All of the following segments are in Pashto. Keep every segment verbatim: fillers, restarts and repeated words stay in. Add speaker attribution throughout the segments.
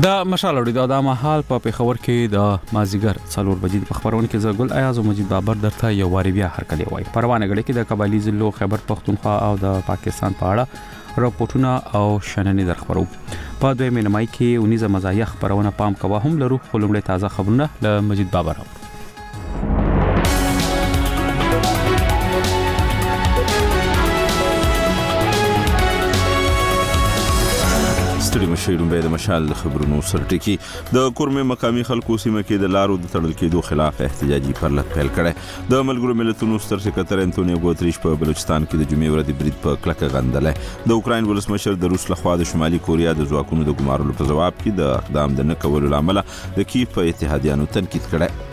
Speaker 1: دا مشال اوري دا مهال په پیښور کې د مازیګر څلور بجې په خبرونه کې زګل ایاز مجید بابر درته یو واری بیا هرکلی وای پروانه غړي کې د قبایلی ضلع خیبر پختونخوا او د پاکستان په اړه راپورټونه او شننې در خبرو په دوی مینمای کې اونیزه مزایخ پرونه پام کوه هم لرو خلومړی تازه خبرونه ل مجید بابر
Speaker 2: ستړي مشیرون به د مشال خبرونو سرټکی د کورمه مقامی خلکو سیمه کې د لارو د تړل کېدو خلاف احتجاجي پرلط پیل کړي د ملګرو ملتونو ستر سکرټر انټونیو ګوتریش په بلوچستان کې د جمعې ورځې برید په کلکه غندله د اوکراین ولسمشر د روس لخوا د شمالي کوریا د ځواکونو د ګمارلو په جواب کې د اقدام د نه کولو لامل د کیف په اتحادیانو تنقید کړي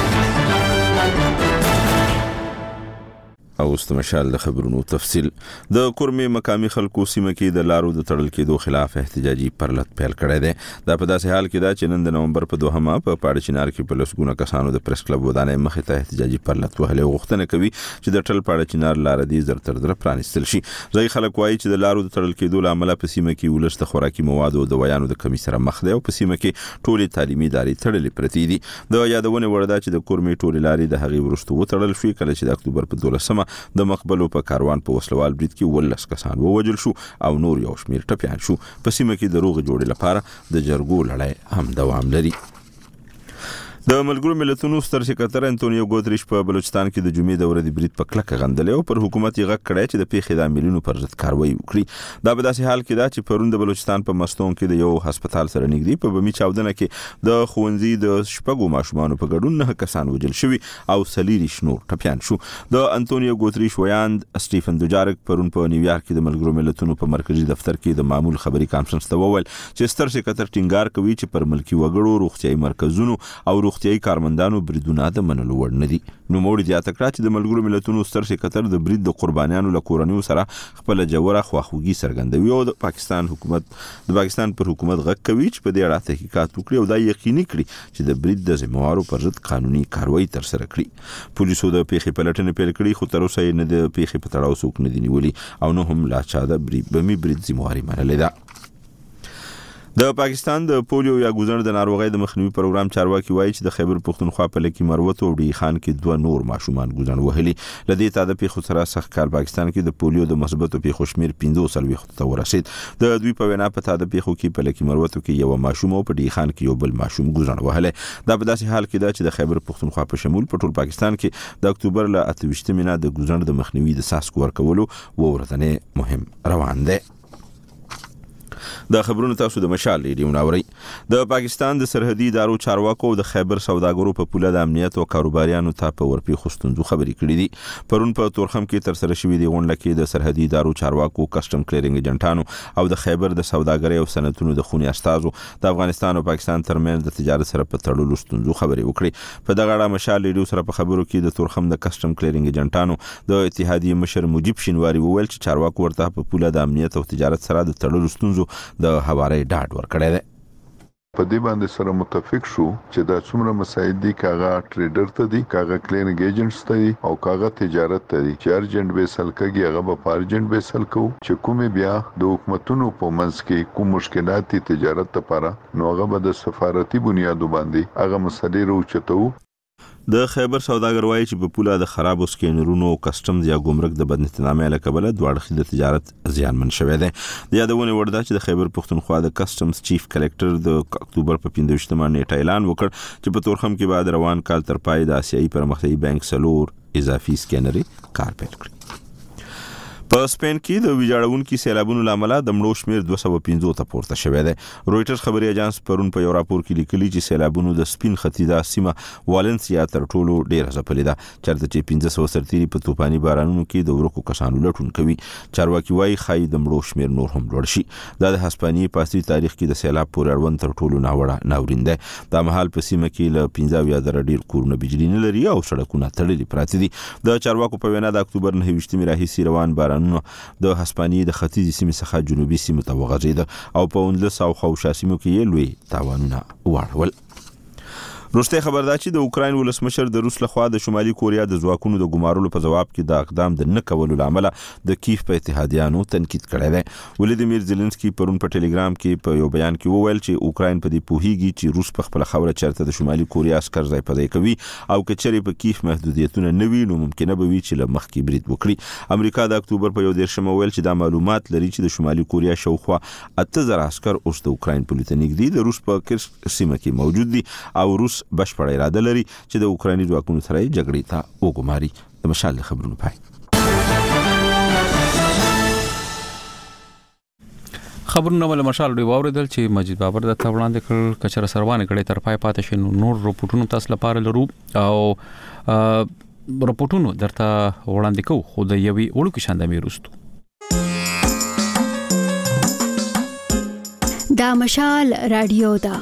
Speaker 2: او استمشال د خبرونو تفصیل د کورمه مقامی خلکو سیمه کې د لارو د تړل کېدو خلاف احتجاجي پرلط پیل کړی دی دا په داسې حال کې دا چې نن د نومبر په دوهمه په پاړ چنار کې په لسګونه کسانو د پریس کلب ودانۍ مخې ته احتجاجي پرلط وهلې غوښتنه کوي چې د ټل پاړ چنار لار دی زر تر در پرانستل شي ځای خلک وایي چې د لارو د تړل کېدو لامل په سیمه کې ولست خوراکي مواد او د ویانو د کمی سره مخ دی او په سیمه کې ټولې تعلیمي ادارې تړلې پرتې دي د یادونه وړ ده چې د کورمه ټولې لارې د هغې ورستو وتړل شوې کله چې د اکتوبر په دولسمه د مقبلو په کاروان په وسلوال برید کې ولس کسان ووجل شو او نور یو شمیر ټپيان شو په سیمه کې د روغ جوړې لپاره د جرګو لړۍ هم دوام لري د ملګرو ملتونو ستر سکرټر انټونیو ګوتریش په بلوچستان کې د جمعې د ورځې برید په کلکه غندلې او پر حکومت یې غږ کړی چې د پیښې د عاملینو پر ضد کاروایی وکړي دا په داسې حال کې دا چې پرون د بلوچستان په مستون کې د یو هسپتال سره نږدې په بمی چاودنه کې د خوندزي د شپږو ماشومان په ګډون نه کسان وجل شوي او سلیری شنور ټپيان شو د انټونیو ګوتریش ویاند سټيفن دوجارک پرون په نیویارک کې د ملګرو ملتونو په مرکزی دفتر کې د معمول خبري کانفرنس ته وویل چې ستر سکرټر ټینګار کوي چې پر ملکی وګړو روغتيایي مرکزونو او روغتيایي کارمندانو بریدونه د منلو وړ نه دي نو موږ د اتکرا چې د ملګرو ملتونو ستر سکرټر د برید د قربانیانو له کورنیو سره خپل جوړه خواخوږي څرګندوي او د پاکستان حکومت د پاکستان پر حکومت غږ کوي چې په دې اړه تحقیقات وکړي او دا یقیني کړي چې د برید د ذمہوارو پر ضد قانوني کاروایی تر سره کړي پولیسو د پیښې پلټنې پیل کړي خو تر اوسه نه د پیښې په تړاو څوک نه دي نیولي او نه هم لا چا د بمی برید ذمہواري منلې ده د پاکستان د پولیو یا ګوزن د ناروغۍ د مخنیوي پروګرام چارواکي وایي چې د خیبر پختونخوا په لکی مروت او ډی خان کې دوه نور ماشومان ګوزن وهلي لدی ته د پیښو سره سخت کار پاکستان کې د پولیو د مثبتو پیښو شمیر پنځه سلوي ته ورسید د دوی په وینا په تاده پیښو کې په لکی مروت کې یو ماشوم او په ډی خان کې یو بل ماشوم ګوزن وهله دا په داسې حال کې دا چې د خیبر پختونخوا په شمول په ټول پاکستان کې د اکتوبر ل اتهشتمه مینا د ګوزن د مخنیوي د ساس کور کولو ورته مهم روان دی د خبرونو تاسو د مشال ریډیو ناوړي د پاکستان د سرحدي ادارو چارواکو د خیبر سوداګرو په پوله د امنیت او کاروباریانو ته په ورپی خوستونزو خبرې کړې دي پرون په تورخم کې تر سره شوې دی غونډه کې د سرحدي ادارو چارواکو کسٹم کلیرینګ ایجنټانو او د خیبر د سوداګرۍ او صنعتونو د خونی استازو د افغانستان او پاکستان ترمنځ د تجارت سره په تړلو ستونزو خبرې وکړي په دغه اړه مشال ریډیو سره په خبرو کې د تورخم د کسٹم کلیرینګ ایجنټانو د اتحادیه مشر مجيب شینواری وویل چې چارواکو ورته په پوله د امنیت او تجارت سره د تړلو ستونزو د حوارې ډاډ ورکړی دی
Speaker 3: په دې باندې سره متفق شو چې دا څومره مسایل دي کاغه ټریډر ته دي کاغه کلینګ ایجنټس ته دي او کاغه تجارت ته دي چې ارجنټ به سلکږي هغه به پارجنټ به سلکو چې کومه بیا د حکومتونو په منځ کې کوم مشکلات دي تجارت لپاره نو هغه به د سفارتي بنیادو باندې هغه مسلې روچتو
Speaker 2: د خیبر سوداګر وایي چې په پوله د خرابو سکینرونو او کسٹمز یا ګمرک د بدنتنامه لکبله دواړه د تجارت زیانمن شوه دي د یادونه ورده چې د خیبر پختونخوا د کسٹمز چیف کلیکټر د اکتوبر په پنځوستمه نیټه اعلان وکړ چې په تورخم کې بعد روان کال تر پای د آسیایي پرمختیایي بانک سلور اضافي سکینري کار پیل کړ په سپین کې د ویجاړونکو سیلابونو لامل د مړو شمیر دوه سوه پنځه ته پورته شوی دی رويټرز خبري اژانس پرون په یو راپور کې لیکلي چې سیلابونو د سپین ختیدا سیمه والنسیا تر ټولو ډیر ځپلې ده چرته چې پنځه سوه سرتيري په توپاني بارانونو کې د ورکو کسانو لټون کوي چارواکي وايي خای د مړو شمیر نور هم لوړ شي دا د هسپانیي پاسي تاریخ کې د سیلاب پورې اړوند تر ټولو ناوړه ناورین ده د مهال په سیمه کې ل پنځه یا در ډیر کورونه بجلی نه لري او سړکونه تړلي پراته دي د چارواکو په وینا د اکتوبر نه ویشتمه راهیسي روان بارانونو د هسپانیې د ختیځي سیمې څخه جنوبي سیمې ته وغځېد او په اونلس او خوشا سیمو کې لوی تاوانونه واړول روسي خبردار چې د اوکراین ولسمشر د روس لخوا د شمالي کوریا د ځواکونو د ګمارلو په جواب کې د اقدام د نه کولو لامل د کیف په اتحادیانو تنقید کړی دی. ولادیمیر زيلنسکي پرون په ټلګرام کې په یو بیان کې وویل چې اوکراین په دې پوهیږي چې روس په خپل خوره چرته د شمالي کوریا عسكر ځای په ځای کوي او کچري په کیف محدودیتونه نه وي نو ممکنه به وي چې له مخکې برید وکړي. امریکا د اکتوبر په یو دیرشم ویل چې دا معلومات لري چې د شمالي کوریا شاوخوا اته زره عسكر اوس د اوکراین په لور نږدې د روس په کرسک سیمه کې موجود دي او روس بشپړ اراده لري چې د اوکرایني ځواکونو سره جګړې ته وګماري. د مشال خبرونو پای
Speaker 1: خبرونه ول مشال دی واوریدل چې مجید بابر د تاوړاندې کړ کچره سروانه کړي تر پای پاتې شنو نور رپورټونو تاسو لپاره لرو او رپورټونو درته وړاندې کوو خو د یوي وړو کې شاندامي روستو.
Speaker 4: دا مشال رادیو دا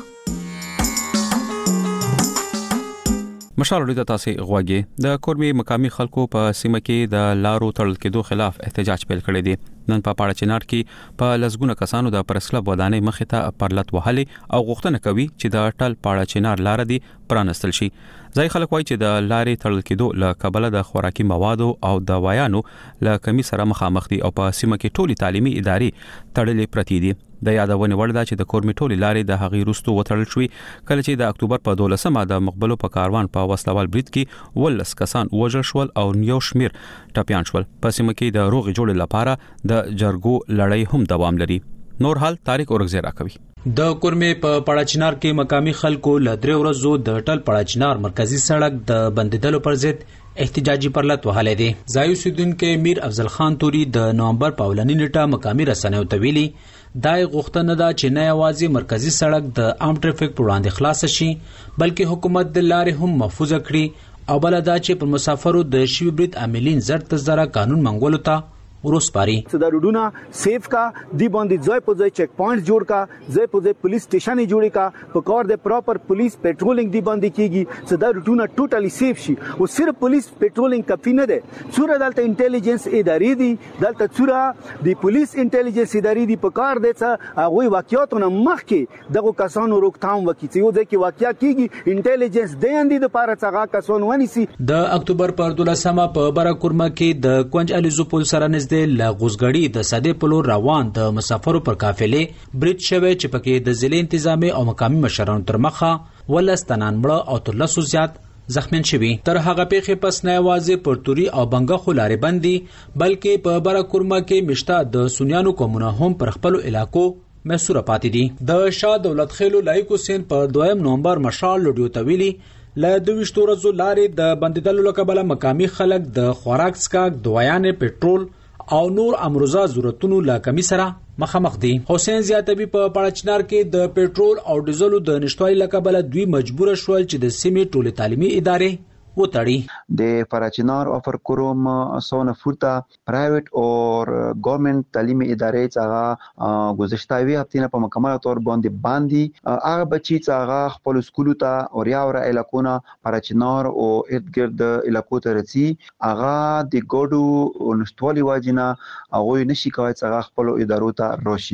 Speaker 1: مشال ورته تاسو غواګي د کورمي مقامي خلکو په سیمه کې د لارو تړل کېدو خلاف احتجاج پیل کړی دی. نن په پاړه چنار کې په لسګونه کسانو د پرسکلب ودانې مخې ته پرلط وهلي او غوښتنه کوي چې د ټل پاړه چنار لار دی پرانستل شي. ځای خلک وایي چې د لارې تړل کېدو له کبله د خوراکي موادو او د وایانو له کمی سره مخامخ دي او په سیمه کې ټولي تعلیمي ادارې تړلې پرتې دي. د یادونه وړ ده چې د کورمي ټولي لارې د هغې روستو وتړل شوې کله چې د اکتوبر په دولسمه د مقبلو په کاروان په وسلوال برید کې ولس کسان وژل شول او یو شمیر ټپيان شول. په سیمه کې د روغې جوړې لپاره د جرګو لړۍ هم دوام لري. نور حال تاریخ اورګزی راکوي.
Speaker 5: د کورمي په پړاچنار کې مقامي خلکو له درې ورځو د ټل پړاچنار مرکزی سړک د بندیدلو پر ضد احتجاجي پرلط وهاله دي. ځایو سیدونکو میر افضل خان توري د نومبر په اولنی نیټه مقامي رسنیو ته ویلي دای غوښتنه ده چې نه یوازې مرکزی سړک د عام ټریفیک پر وړاندې خلاص شي بلکې حکومت د لارې هم محفوظ کړي او بل دا چې پر مسافرو د شوی برید عاملین زر تزره قانون منګولو ته ورسپاري.
Speaker 6: صدا روډونه سیف کا دی باندې ځای په ځای چک پوینټ جوړ کا ځای په ځای پولیس سټیشن جوړ کا په کار د پراپر پولیس پټرولینګ دی باندې کیږي. صدا روډونه ټوټلی سیف شي او صرف پولیس پټرولینګ کافي نه ده. څوره دلته انټيليجنس ادارې دي دلته څوره د پولیس انټيليجنس ادارې دي په کار دي چې هغه واقعیتونه مخکې دغه کسانو روکثام وکړي چې یو ځکه واقعیا کیږي انټيليجنس د اندي د پاره څنګه کسان ونیسي.
Speaker 5: د اکتوبر پر دولسمه په براکورما کې د کونج الیزو پل سره نږدې ل غوزګړی د ساده پلو روان د مسافرو پر قافلې برید شوی چې پکې د ضلع انتظامی او مقامی مشرانو تر مخه ولستانان مړه او تر لسو زیات زخمیان شوي. تر هغه پیښې پس نه یوازې پر توري او بنګه خو لارې بندي بلکې په براکورما کې مشته د سنیانو قومونه هم پر خپل علاقو مسوره پاتې دي. د شاه دولت خیلو لایکو سین په دویم نومبر مشال لډیو تویلی له دویشتو ورځو لارې د بندیدلو له کبله مقامي خلک د خوراک سکاک دوایانې پټرول او نور امروزه ضرورتونو لا کمی سره مخامخ دي. حسین زیاتوی په پړاچنار کې د پټرول او ډیزلو د نشټوالي لکبله دوی مجبور شول چې د سیمې ټولې تعلیمي ادارې وتړي.
Speaker 7: د پړاچنار افر کوروم سونه فورتا پرایویټ او ګورنمنت تعلیمي ادارې څنګه گذشتهوي هفتې په مکمل تور باندې باندې هغه بچي څنګه خپل سکولو ته او ریاوره علاقونه پړاچنار او ارتګرد علاقو ته رسي هغه د ګډو نشټوالي واجنه هغه نشي کوي څنګه خپل ادارو ته راشي.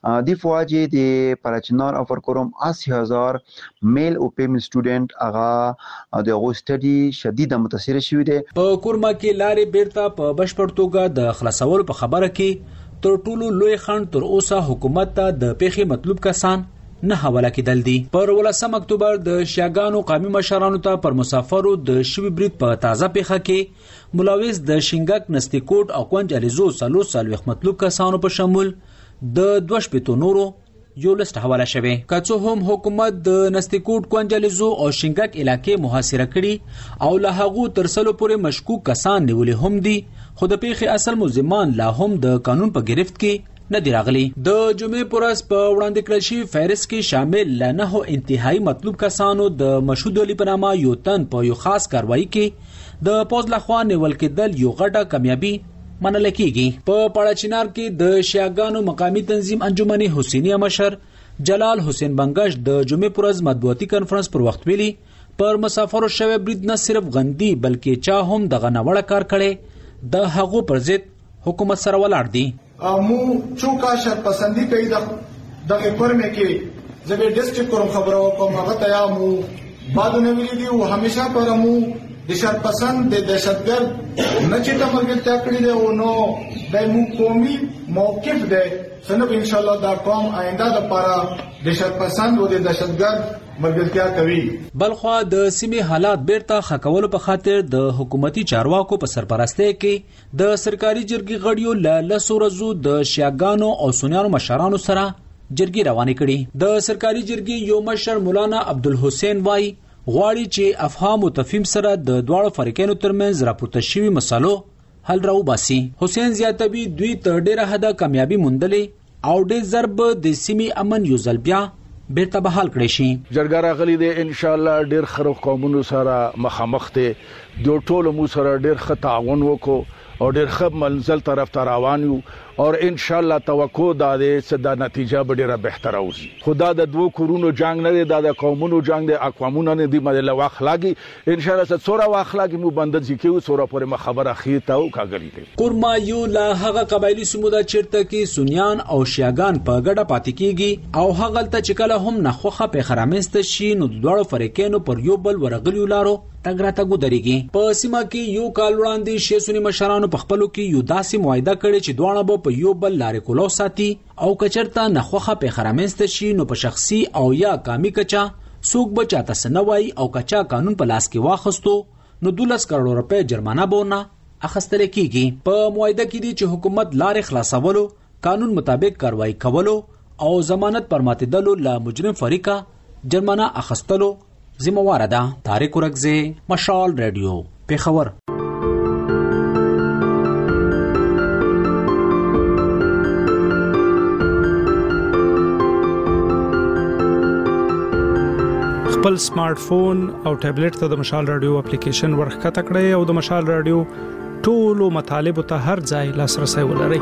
Speaker 7: د فواجه د پړاچنار افر کوروم اسی هزار میل او فیمیل سټوډنټ هغه د هغه سټډي شدیده متاثر شوی دی.
Speaker 5: په کورما کې لارې بیرته په بشپړ توګه د خلاصولو په خبره کې تر ټولو لوی خنډ تر اوسه حکومت ته د پیښې مطلوب کسان نه حواله کېدل دي. پر ولسم اکتوبر د شیاګانو قومي مشرانو ته پر مسافرو د شوی برید په تازه پیښه کې ملاوز د شینګک نستیکوټ او کونج الیزو سلو سلوخ مطلوب کسانو په شمول د دوه شپېتو نورو یو لست حواله شوه. که څه هم حکومت د نستیکوټ کونجلیزو او شینګک علاقې محاصره کړي او له هغه ترسلو پورې مشکوک کسان نیولې هم دي خو د پیښې اصل ملزمان لا هم د قانون په گرفت کې نه دی راغلي. د جمعې پرس په وړاندې کړل شوی فهرست کې شامل لنه انتهایی مطلوب کسانو د مشهود علی پنامه یو تن په یو خاص کاروایی کې د پوز لخوا نیول کېدل یو غټه کامیابی منل کېږي. په پړاچنار کې د شیاګانو مقامی تنظیم انجمن حسینیه مشر جلال حسین بنگش د جمعې پرز مطبوعاتي کانفرنس پر وخت ویلي پر مسافرو شوی برید نه صرف غندي بلکې چا هم دغه نوړه کار کړي د هغو پر ضد حکومت سره ولاړ دي.
Speaker 8: مو چونکا شر پسندی کوي د دغه کورمه کې زبې ډیسټریکټ کوم خبرو کوم هغه ته یا مو بعد نویلی دی او همیشه پرمو د شرپسند د دهشتګرد نه چې تمرګل تا کړی دی او نو د مو قومي موقف دی څنګه ان شاء الله دا قوم آینده لپاره د شرپسند او د دهشتګرد مرګتیا کوي.
Speaker 5: بلخوا د سیمې حالات بیرته خکولو په خاطر د حکومتي چارواکو په سرپرستی کې د سرکاري جرګې غړیو له لسو ورځو د شیعاګانو او سنیانو مشرانو سره جرګې روانې کړي. د سرکاري جرګې یو مشر مولانا عبدالحسین وای غواړي چې افهام او تفهیم سره د دواړو فریقینو ترمنځ راپورته شوي مسالو حل راوباسي. حسین زیاتوي دوی تر ډیره حده کامیابی موندلې او ډېر ضرب د سیمې امن یو ځل بیا بیرته بحال کړی شي.
Speaker 9: جرګه راغلي دی ان شاء الله ډېر خرو قومونو سره مخامخ دي د ټولو مو سره ډېر ښه تعاون وکړو او ډېر ښه منزل طرف ته روان یو او ان شاء الله توقع دا ده چې دا نتیجه به ډېره بهتره وي. خدا د دوه کورونو جنگ نه دی، دا د قومونو جنگ دی، اقوامونو نه دی، مله واخلاقي ان شاء الله څوره واخلاقي مو بندل ځکیو څوره پورې خبره خېته او کاګلی دی.
Speaker 5: قرما یو لا هغه قبایلی سمودا چیرته کې سنیان او شیعاګان په ګډه پاتې کیږي او هغه ته چې کله هم نخوخه په خرامست شي نو د دوړو فریقینو پر یو بل ورغلی لارو تګراته ګودريږي. په سیمه کې یو کال وړاندې شیعه سنی مشرانو په خپلو کې یو داسې معاهده کړې چې دوه به په یو بل لارې کولو ساتي او کچرته نخوخه په خرامست شي نو په شخصي او یا کامی کچا سوق بچاته سنوي او کچا قانون په لاس کې واخستو نو دولس کروڑ روپے جرمانه بونه اخستل کیږي. په معاهده کې دي چې حکومت لارې خلاصولو، قانون مطابق کاروایی کولو او ضمانت پر ماتیدلو لا مجرم فریقه جرمانه اخستلو ذمہوار ده. طارق ورکزه، مشال ریډیو، پیښور.
Speaker 10: خپل سمارټ فون او ټابلیټ ته د مشال رادیو اپلیکیشن ورخته کړئ او د مشال رادیو ټولو مطالب ته هر ځای لاسرسي ولرئ.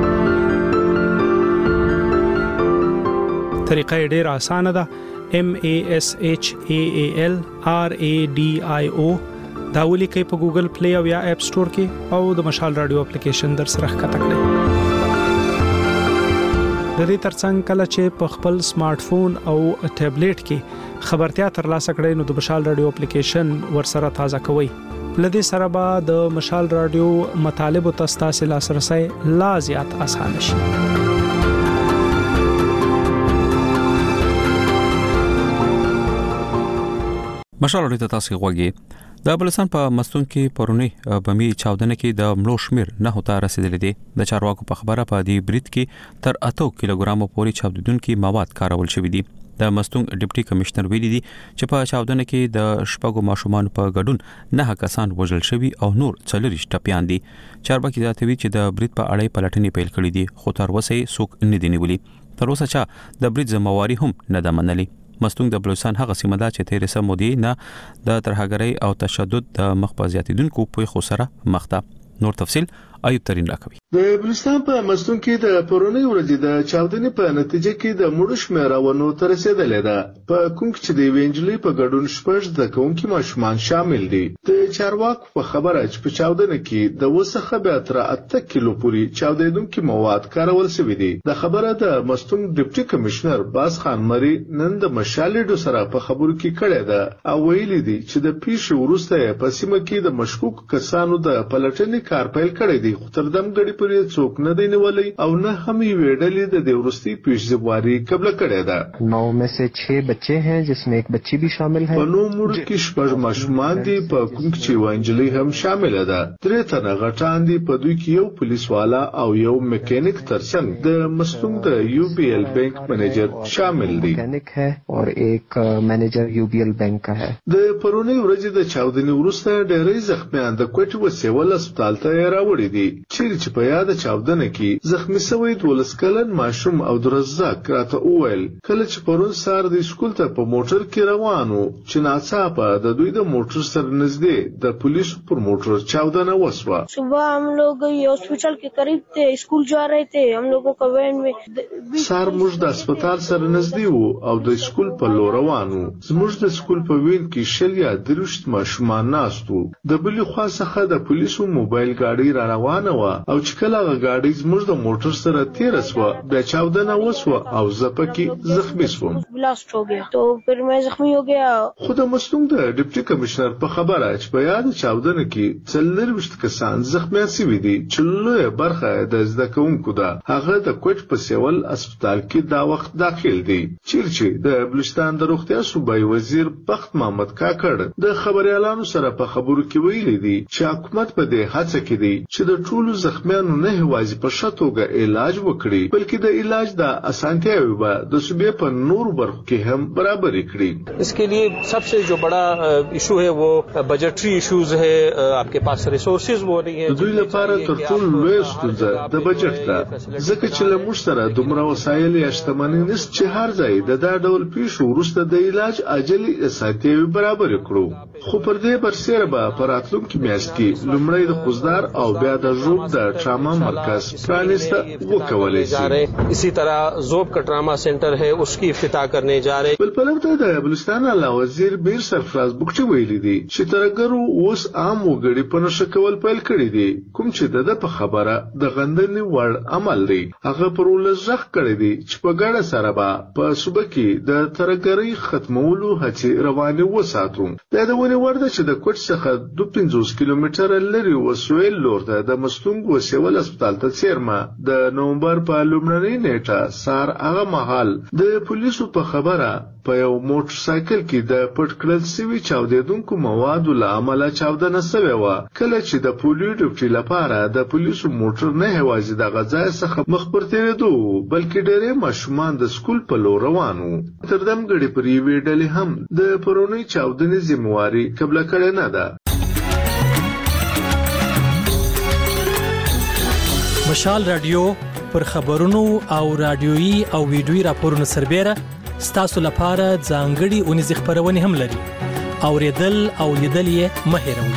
Speaker 10: طریقه ډېره اسانه ده. M A S H A A L R A D I O دا ولیکئ په ګوګل پلی او یا اپ سٹور کې او د مشال رادیو اپلیکیشن در سره ښکته کړئ. د دې ترڅنګ کله چې په خپل سمارټ فون او ټابلیټ کې خبرتیا ترلاسه کړئ نو د مشال رادیو اپلیکیشن ور سره تازه کوئ. لدې سره به د مشال رادیو مطالب او تاسو لاسرسي لا زیات اسانه شي.
Speaker 1: مشال اړیته تاسو غوږی د بلوچستان په مستون کې پرونی بمی چاودنه کې د ملو شمیر نه هوتا رسیدلې دي. د چارواکو په خبره په دې برید کې تر اته کیلوګرام پورې چاودیدونکو مواد کارول شوې دي. د مستون ډیپټي کمشنر ویلي دي چې په چاودنه کې د شپږو ماشومان په ګډون نه کسان وژل شوي او نور څلور ټپيان دي. چارواکي ذاتوي چې د برید په اړه پلټنې پیل کړې دي خو تر اوسه څوک نه دي نیولي. تر اوسه چې د برید ذمہواری هم نه ده منلې. مستون د بلوچستان هغه سیمه ده چې تیر سه مودې نه د ترهګرۍ او تشدد د مخ په زیاتیدونکو په خو سره مخ ده. نور تفصيل ایوب ترين راکوي.
Speaker 11: د بلوچستان په مستون کې د پرونی ورځې د چاودنې په نتیجه کې د مړو شمېر ونه تر رسیدلې ده. په کوم چې د وینجلې په ګډون شپږ د کوونکي ماشومان شامل دي. د چارواکو په خبره چې په چاودنه کې د وسخه به تر اته کیلو پورې چاودیدونکو مواد کارول شوی دي. د خبره د مستون ډیپټي کمشنر باز خان مری نن د مشالډو سره په خبرو کې کړه ده او ویلي دي چې د پیښې وروسته په سیمه کې د مشکوک کسانو د پلټنې کار پیل کړی دی. تر دم غړي پرې څوک نه دی نیولای او نه هم یې ویډلې د دورستي پیشزواري قبل کړی ده.
Speaker 12: نو میں سے چھ بچے ہیں جس میں ایک بچی بھی شامل ہے.
Speaker 11: په نو مړ کې شپږ ماشومان دي په کوم چې وانجلي هم شامل ده. درې تنه غټان دي په دوی کې یو پولیس والا او یو میکانیک ترڅنګ د مستون د یو بی ایل بانک منیجر شامل دي.
Speaker 12: میکانیک ہے اور ایک منیجر یو بی ایل بانک کا ہے.
Speaker 11: د پرونی ورځې د چاودنې وروسته ډېرې زخمیان د کوټې وسیول هسپتال ته راوړي دي. چیرې چې په یاد چاودنه کې زخمی شوی دولس کلن ماشوم عبدالرزاق راته وویل کله چې پرون سهار د سکول ته په موټر کې روانو چې ناڅاپه د دوی د موټر سره نږدې د پولیسو پر موټر چاودنه وسوه.
Speaker 13: صبح हम लोग ये हॉस्पिटल के करीब थे, स्कूल जा रहे थे. हम लोगों का वैन में
Speaker 11: سهار موږ د هسپتال سره نږدې وو او د سکول په لور روانو. زموږ د سکول په وین کې شل یا دروشت ماشومان ناست وو. د بلې خوا څخه د پولیسو موبایل ګاډي را روانه وه او چې کله هغه ګاډي زموږ د موټر سره تېره سوه بیا چاودنه وسوه او زه پکې زخمي شوم.
Speaker 13: ब्लास्ट हो गया तो फिर मैं जख्मी हो गया.
Speaker 11: خو د مستونګ د ډیپټي کمشنر په خبره چې په یاد چاودنه کې څلور وشت کسان زخمیان شوي دي چې لویه برخه د زده کوونکو ده. هغه د کوټ په سیول هسپتال کې دا وخت داخل دي. چیرچې د بلوچستان د روغتیا صوبایي وزیر بخت محمد کاکړ د خبريالانو سره په خبرو کې ویلي دي چې حکومت په دې هڅه کې دی چې د ټولو زخمیانو نه هوازي په شتوګه علاج وکړي بلکې د علاج د اسانتیاوي به د صوبې په نور برخو کې هم برابر کړي.
Speaker 14: इसके लिए सबसे जो बड़ा इशू है वो बजटरी इश्यूज है. आपके पास रिसोर्सेज वो नहीं है.
Speaker 11: دوی لپاره تر ټولو لوی ستونزه د بجټ ده ځکه چې له موږ سره دومره وسایل یا شتمنۍ نشته چې هر ځای د دا ډول پیښو وروسته د علاج عاجلي اسانتیاوي برابر کړو. خو پر دې برسېره به په راتلونکي میاشت کې لومړی د خوزدار او بیا د ژوب د ټراما مرکز پرانیسته وکولای شي.
Speaker 14: اسی طرح ژوب کا ټراما سنټر ہے उसकी افتتاح करने जा रहे.
Speaker 11: بل په لور د بلوچستان اعلی وزیر بیر سرفراز بوکچي ویلي دي چې ترګرو اوس عام وګړي په نشه کول پیل کړی دي کوم چې د په خبره د غندنې وړ عمل دی. هغه پر ولزخ کړی دي چې په ګډه سره به په صوبه کې د ترګرۍ ختمولو هڅې روانې وساتو. دا د ونې وړ ده چې د کوټ څخه دوه پنځوس کیلومتره لري وسویل لور ته د مستونګ وسیول هسپتال ته څیرمه د نومبر په لومړنۍ نیټه سار هغه مهال د پولیسو په خبره په یو موټر سایکل کې د پټ کړل شوي چاودیدونکو موادو له امله چاودنه شوې وه. کله چې د پولیو ډیوټي لپاره د پولیسو موټر نه یوازې دغه ځای څخه مخ پر تېرېدو بلکې ډېری ماشومان د سکول په لور روان وو. تر دمګړې پر یوې ډلې هم د پرونۍ چاودنې ذمهواري قبله کړې نه ده.
Speaker 15: مشال رادیو پر خبرونو او رادیويي او ویډیويي راپورونو سربېره ستاسو لپاره ځانګړي اونیزې خبرونه هم لري. اوریدل او لیدل یې مه هېروئ.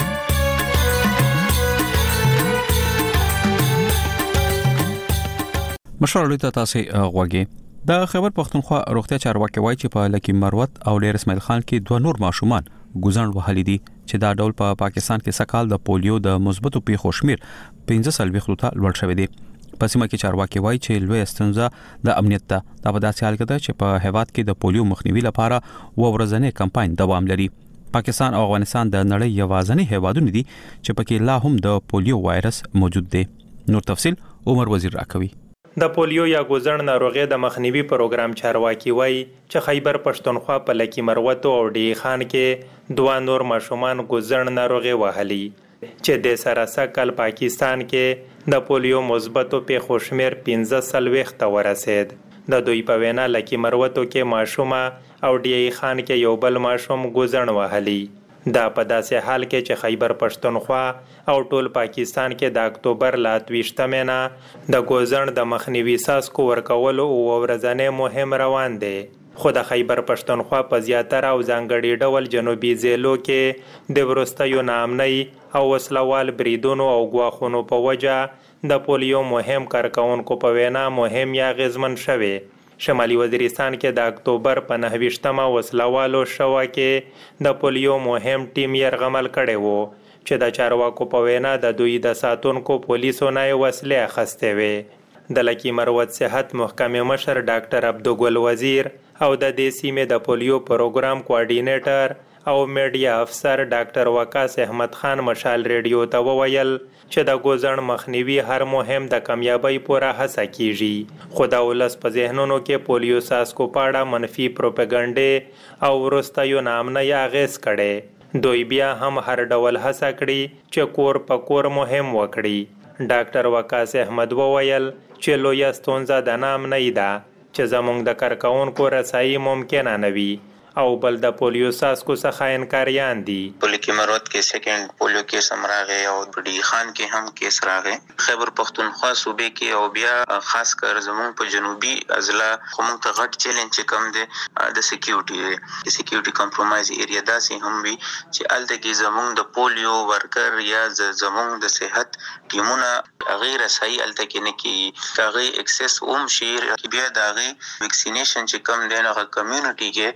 Speaker 1: مشال ته تاسو غوږی د خبر پښتونخوا روغتیا چارواکي وایي چې په لکی مروت او ډیر اسماعیل خان کې دوه نور ماشومان ګوزن وهلي دي چې دا ډول په پا پاکستان کې سکهال د پولیو د مثبتو پیښو شمیر پنځه سلوي خلوته لوړ شوی دی. په سیمه کې چارواکي وایي چې لوی ستونزه د امنیت ده. دا په داسې حال کې ده چې په هیواد کې د پولیو مخنیوي لپاره و ورځنی کمپاین دوام لري. پاکستان او افغانستان د نړۍ یوازینی هیوادونه دي چې پکې لا هم د پولیو وایرس موجود دی. نور تفصیل عمر وزیر راکوي.
Speaker 16: د پولیو یا ګوزن ناروغي د مخنیوي پروګرام چارواکي وایي چې خیبر پښتونخوا په لکی مروت او ډی خان کې دوه نور ماشومان ګوزن ناروغي وهلي چې د سره سکل پاکستان کې د پولیو مثبتو پیښو شمیر پنځه سلويخ ته ورسید. د دوی په وینا لکی مروتو کې ماشومه او ډی خان کې یو بل ماشوم ګوزن وهلي. دا په داسې حال کې چې خیبر پښتونخوا او ټول پاکستان کې د اکتوبر لا دویشتمه میاشت د ګوزن د مخنیوي ساسکو ورکولو او ورځنی مهم روان دی. خو د خیبر پښتونخوا په زیاتره او ځانګړي ډول جنوبي ضلعو کې د وروستیو ناامنۍ او وسلوال بریدونو او ګواښونو په وجه د پولیو مهم کارکونکو په وینا مهم یا اغیزمن شوی. شمالي وزیرستان کې د اکتوبر په نهه ویشتمه وسلوالو شوا کې د پولیو مهم ټیم یرغمل کړی وو چې د چارواکو په وینا د دوی د ساتونکو پولیسو نه وسلې اخیستې وې. د لکی مروت صحت محکمې مشر ډاکټر عبدالګل وزیر او د دې سیمې د پولیو پروګرام کوارډینیټر او میډیا افسر ډاکټر وقاص احمد خان مشال ریډیو ته وویل چې د ګوزن مخنیوي هر مهم د کامیابی پوره هڅه کیږي. خو د ولس په ذهنونو کې پولیو ساسکو پاړه منفي پروپاګاندا او ورستایو نامنه اغیز کړي. دوی بیا هم هر ډول هڅه کړي چې کور په کور مهم وکړي. ډاکټر وقاص احمد وویل چې لوی ستونزه د نام نه ده چې زموږ د کارکونکو رسایي ممکن نه وي او بل د پولیو ساسکو څخه انکاریان دي.
Speaker 17: پولیو مروت کې سیکنډ پولیو کیس امراغه او ډی خان کې هم کیس راغی. خیبر پښتونخوا صوبې کې او بیا خاص کر زموږ په جنوبي اضلاع کوم ته غټ چیلنج کم دي د سکیورټي د سکیورټي کمپرمایز ایریا داسې هم وي چې الته کې زموږ د پولیو ورکر یا زموږ د صحت ټیمونه غیر صحیح الته کې نه کی هغه اکسس اوم شیر بیا د هغه ویکسینیشن چې کم دی هغه کمیونټي کې دا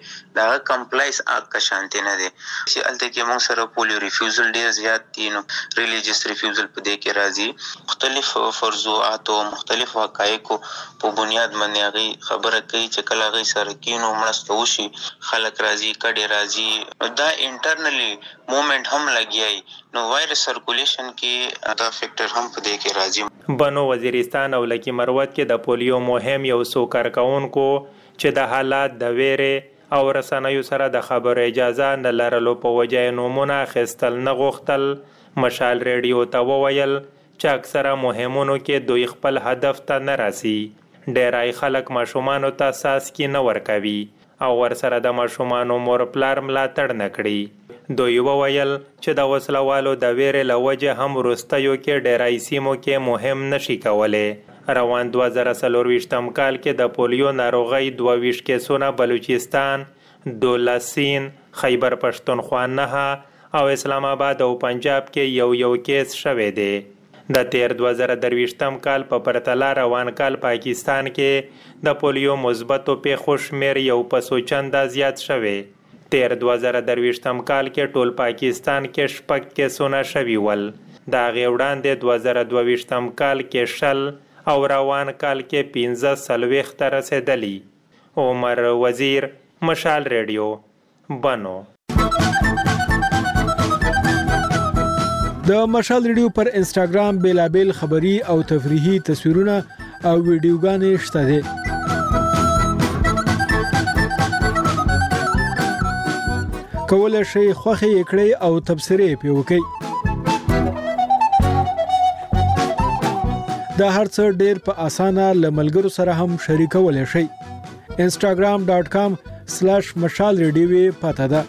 Speaker 17: هغه کمپلایس اګه شانتي نه دي چې الته کې موږ سره پولیو ریفیوزل ډیر زیات دي نو ریلیجیس ریفیوزل په دې کې راځي مختلف فرضوات او مختلف حقایق په بنیاد باندې هغه خبره کوي چې کله هغه سره کینو مړستو شي خلک راځي کډه راځي دا انټرنلی موومېنټ هم لګیای نو وایرس سرکولیشن کې دا فیکٹر هم په دې کې راځي
Speaker 16: بنو وزیرستان او لکی مروت کې د پولیو مهم یو سو کارکونکو چې د حالات د ویره او رسنیو سره د خبرو اجازه نه لرلو په وجه نومونه خستل نه غوښتل مشال ریډیو ته وویل چې اکثره مهمونو کې دوی خپل هدف ته نه راسي ډیرای خلک ماشومانو ته ساس کې نه ورکوي او ورسره د ماشومانو مور پلار ملاتړ نه کړي دوی وویل چې د وسلوالو د ویرې له وجه هم وروستیو کې ډیرای سیمو کې مهم نشي کولی روان دوه زره څلورویشتم کال کې د پولیو ناروغۍ دوه ویشت کیسونه بلوچستان دولس سین خیبر پښتونخوا نه او اسلام آباد او پنجاب کې یو یو کیس شوی دی د تیر دوه زره درویشتم کال په پرتله روان کال پاکستان کې د پولیو مثبتو پیښو شمېر یو په څو چنده زیات شوی تیر دوه زره درویشتم کال کې ټول پاکستان کې شپږ کیسونه شوي ول د هغې وړاندې دوه زره دوه ویشتم کال کې شل او روان کال کې پنځه څلوېښت ته رسېدلي عمر وزیر مشال ریډیو بنو
Speaker 10: د مشال ریډیو پر انسټاګرام بیلابل خبری او تفریحي تصویرونه او ویډیوګانې شته دي کولای شئ خوښي کړئ او تبصرې پې وکړئ دا هر څه ډېر په اسانه له ملګرو سره هم شریکولی شئ انسټاګرام ډاټ کام سلیش مشال ریډیو پته ده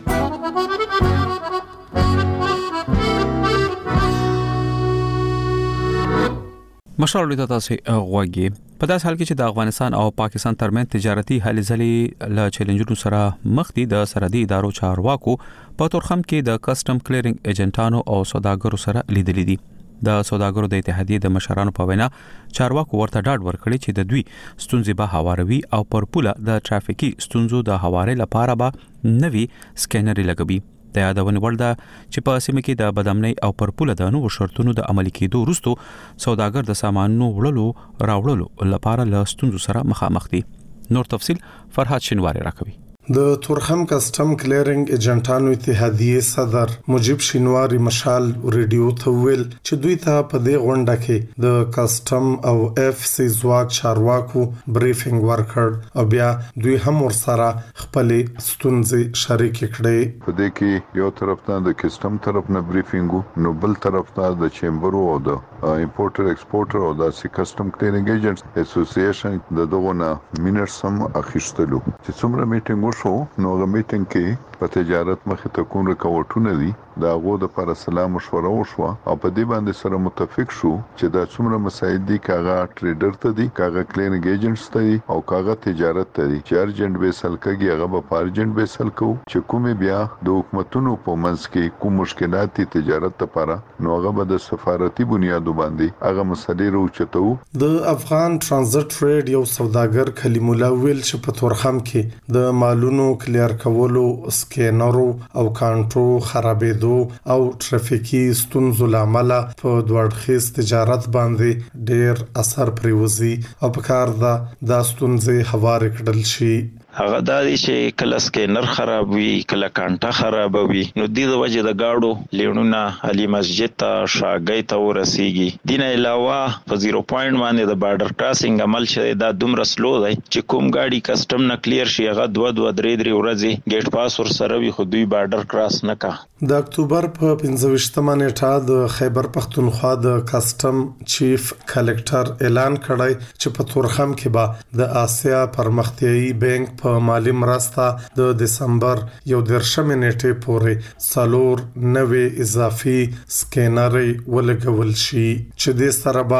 Speaker 1: مشال ریډیو تاسو غوږی په داس حال کې چې د افغانستان او پاکستان ترمن تجارتي هلې ځلې له چیلنجونو سره مخ دي د سرحدي ادارو چارواکو په تورخم کې د کسٹم کلیرینګ ایجنټانو او سوداګرو سره لیدلې دي د سوداګرو د اتحادیې د مشرانو په وینا چارواکو ورته ډاډ ورکړي چې د دوی ستونزې به هواروي او پر پوله د ترافیکي ستونزو د هواري لپاره به نوي سکینر لګوي د یادونه ورده چې په سیمه کې د بدامنۍ او پر پوله د نوو شرطونو د عملي کېدو وروسته سوداګر د سامانونو وړلو راوړلو لپاره له ستونزو سره مخامخ دي نور تفصيل فرهاد شینواری راکوي
Speaker 18: د تورخم کسٹم کلیرینګ ایجنټانو اتحادیې صدر مجيب شینواری مشال ریډیو ته ویل چې دوی ته په دې غونډه کې د کسٹم او اف سی زواک چارواکو بریفینګ ورکړ او بیا دوی هم ورسره خپل ستونزې شریک کړې
Speaker 3: په دې کې یو طرف ته د کسٹم طرف نه بریفینګ نو بل طرف ته د چیمبر او د امپورټر ایکسپورټر او د کسٹم کلیرینګ ایجنټس اسوسییشن د دغه نه مینټس هم اخیستلو چې څومره میټینګ شو نو غو میټینګ کې په تجارت مخه ته کوم رکاوټونه دي دا غو د پر سلام مشوره وشو او په دې باندې سره متفق شو چې دا څومره مسایل دي کاغه ټریډر ته دي کاغه کلینګ ایجنټس ته دي او کاغه تجارت ته دي چې ارجنټ به سلکګي هغه په ارجنټ به سلکو چې کومه بیا د حکومتونو په منځ کې کوم مشکلات دي تجارت لپاره نو هغه به د سفارتي بنیادو باندې هغه مسلې روچتو
Speaker 18: د افغان ترانزیت ټریډ یو سوداګر کلیم الله ویل چې په تورخم کې د مالونو کلیر کولو سکینرو او کانټرو خرابېدو او ترافیکي ستونزو لامل په دوړخیز تجارت باندې ډېر اثر پریوزي او په کار دا د ستونزې هوار کړل شي
Speaker 19: هغه د دې چې کله سکینر خراب وي کله کانټه خراب وي نو د دې وجه د گاډو لیړونه علي مسجد ته شاګۍ ته ورسیږي دینه علاوه په زیرو پوینټ باندې د بارډر کراسینګ عمل شوی دا دومره سلو دی چې کوم گاډي کسٹم نه کلیر شي هغه دوه دوه درې درې ورځې ګیټ پاس ور سره وي خو دوی بارډر کراس نه کا
Speaker 18: د اکتوبر په پنځه ویشتمه نیټه د خیبر پښتونخوا د کسٹم چیف کلکټر اعلان کړی چې په تورخم کې به د آسیا پرمختیایي بانک په مالی مرسته د دسمبر یو درشمه نیټه پورې څلور نوې اضافي سکینرې ولګول شي چې د سره به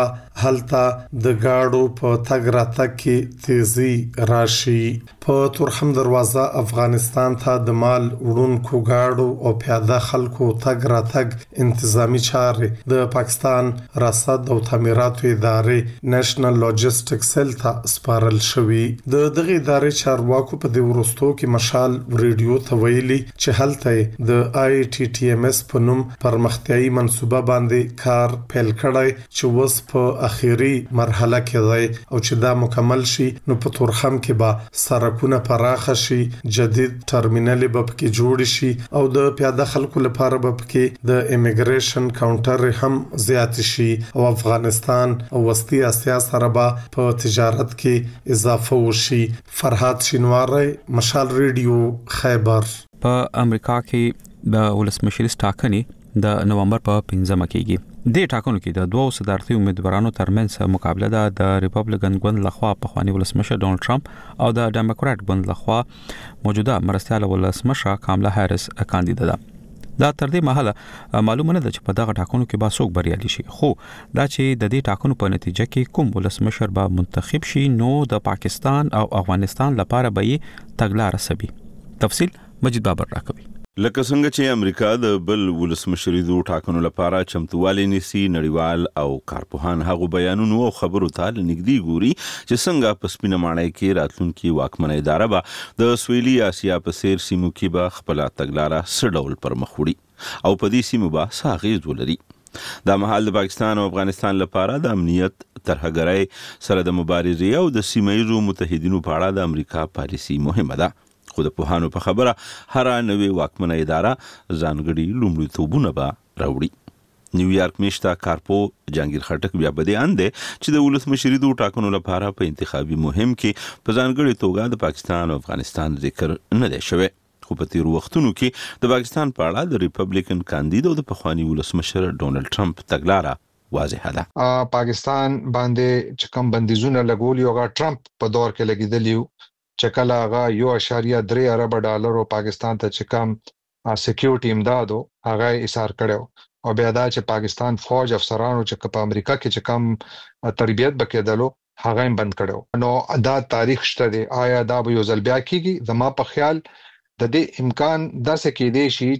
Speaker 18: هلته د گاډو په تګ راتګ کې تیزی راشي. په تورخم دروازه افغانستان ته د مال وړونکو گاډو او پیاده خلکو تګ راتګ انتظامی چارې د پاکستان رصد او تعمیراتو ادارې نېشنل لاجستیک سیل ته سپارل شوی. د دغه ادارې چارواکو په د ورستو کې مشال ریډیو ته ویلي چې هلته د آی ټي ټي ایم اس په نوم پرمختیايي منصوبه باندې کار پیل کړی چې وس په اخیری مرحله کې دی او چې دا مکمل شي نو په تورخم کې به سرکونه پراخ شي، جدید ټرمینل به پکې جوړ شي او د پیاده خلکو لپاره به پکې د امیګریشن کاونټر هم زیات شي او افغانستان او وسطی اسیا سره به په تجارت کې اضافه وشي. فرحات شینواری، مشال ریډیو، خیبر.
Speaker 1: په امریکا کې د ولسمشر ټاکنې د نومبر په پنځمه کېږي. د ټاکنو کې د دوه صدارتي امیدوارانو ترمنځ مقابله ده. د ریپبلیکن ګوند لخوا پخوانی ولسمشر ډونالد ټرمپ او د ډیموکرات ګوند لخوا موجوده مرستياله ولسمشر کاملا هریس کاندیدا ده. دا تر دې مهاله معلومه نه ده چې په دغه ټاکنو کې به څوک بریالي شي، خو دا چې د دې ټاکنو په نتیجه کې کوم ولسمشر به منتخب شي نو د پاکستان او افغانستان لپاره به یې تګلارې سبي. تفصیل مجید بابر راکوي.
Speaker 2: لکه څنګه چې امریکا د بل ولسمشریدو ټاکنو لپاره چمتووالی نیسي، نړیوال او کارپوهان هغه بیانونو او خبرو ته لنګدي ګوري چې څنګه په سپینه ماڼۍ کې راتلونکي واکمنه اداره به د سویلي اسیا په سیر سیمو کې به خپل تګلارې سړول پر مخ وړي او په دې سیمو به ساغیز ولري. دا مهال د پاکستان او افغانستان لپاره د امنیت ترهګرۍ سره د مبارزې او د سیمایي متحدینو په اړه د امریکا پالیسی مهمه ده. خو د پوهانو په خبره هر نوې واکمنه اداره ځانګړي لومړیتوبونه به راوړي. نیویارک میشته کارپو جهانگیر خټک بیا بده انده چې د ولسمشریدو ټاکنو لپاره په انتخابي مهم کې په ځانګړي توګه د پاکستان او افغانستان ذکر نه دی شوی. خو په تیر وختونو کې د پاکستان په اړه د ریپبلیکن کاندید او د پخوانی ولسمشر ډونالد ټرمپ تګلارې واضحه ده.
Speaker 20: پاکستان باندې چې کوم بندیزونه لګولي او ټرمپ په دور کې لګیدلی چې کله هغه یو اشاریه درې ارب ډالر پاکستان ته چې کم سکیورټي امدادو هغه ایثار کړو او بیا دا چې پاکستان فوج افسرانو چې په امریکا کې چې کم تربیت بکیدلو هغه هم بند کړو. نو دا تاریخ شته دی، آیا دا به یو ځل بیا کیږي؟ زما په خیال د دې امکان داسې کېدی شي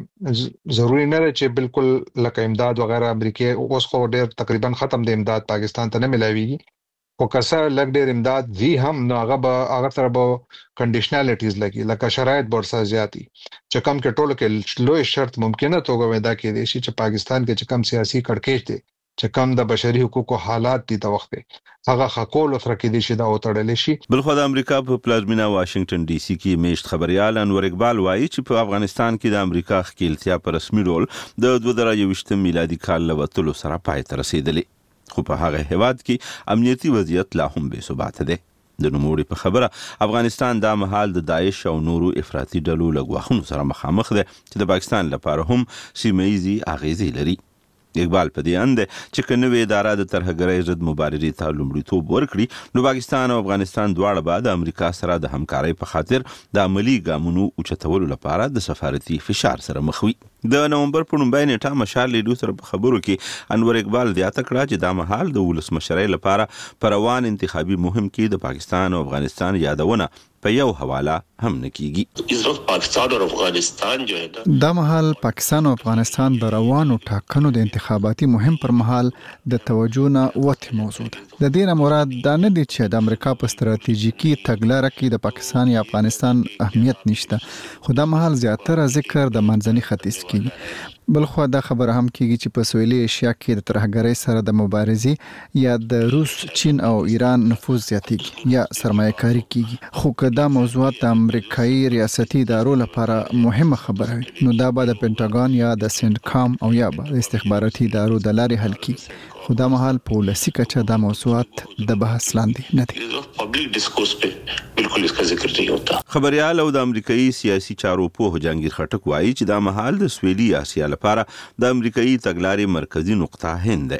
Speaker 20: چې ضروری نه چې بالکل لکه امداد وغیرہ امریکا اوس خو ډېر تقریبا ختم دی، امداد پاکستان ته نه ملاويږي. خو کسه لګ ډېر امداد وی هم نو هغه به هغه سره به کنډیشنالیټیز لګي، لکه شرایط ورسره زیاتی چې کم کې ټولو کې لوی شرط ممکنه توګه ودا کې دي چې پاکستان کې چې کم سیاسي کړکېچ دي چې کم د بشري حقوقو حالات دي د وخت هغه حقوق سره کې دي چې دا وتړل شي.
Speaker 2: بلخو د امریکا په پلازمینه واشنگټن ډي سي کې میشت خبريال انور اقبال وایي چې په افغانستان کې د امریکا خکېلتیا په رسمي ډول د دوه زره یوویشت میلادي کال لوتلو سره پای ته رسیدلی، خو په هغه هیواد کې امنیتي وضعیت لا هم بې ثباته دی. د نوموړي په خبره افغانستان دا مهال د داعش او نورو افراطي ډلو له ګواښونو سره مخامخ دی چې د پاکستان لپاره هم سیمه‌یزي اغیزې لري. اقبال په دې اند چې کنوې اداره د ترهګرۍ ضد مبارزې ته لومړیتوب ورکړي نو پاکستان او افغانستان دواړه به د امریکا سره د همکارۍ په خاطر د عملی ګامونو اوچتولو لپاره د سفارتي فشار سره مخ وي. د نومبر په لومړۍ نیټه مشال لیدو سره په خبرو کې انور اقبال زیاته کړه چې دا مهال د ولسمشرۍ لپاره پر روان انتخابي مهم کې د پاکستان او افغانستان یادونه په یو حواله هم نکېږي.
Speaker 21: اس وخت پاکستان اور افغانستان جو ہے
Speaker 22: دا مهال پاکستان او افغانستان د روانو ټاکنو د انتخاباتي مهم پر مهال د توجه نه وته موضوع ده. د دې نه مراد دا نه دي چې د امریکا په ستراتیژیکي تګلارې کې د پاکستان یا افغانستان اهمیت نشته، خو دا مهال زیاتره ذکر د منځني ختیځ کې. بلخو دا خبره هم کیږي چې په سویلي ایشیا کې د ترهګرۍ سره د مبارزې یا د روس، چین او ایران نفوذ زیاتېږي یا سرمایه‌کاري کیږي. خو که دا موضوعات د امریکایي ریاستي ادارو لپاره مهمه خبره وي نو دا به د پینټاګون یا د سنټکام او یا د استخباراتي ادارو د لارې حل کیږي. خو دا مهال په ولسي کچه دا موضوعات د بحث لاندې نه دي.
Speaker 21: پبلک ډیسکورس په بالکل اس کا ذکر نه ہوتا.
Speaker 2: خبريال او د امریکایي سیاسي چارو په جهانگیر خټک وایي چې دا مهال د سویلي اسیا لپاره د امریکایي تګلارې مرکزی نقطه هند ده.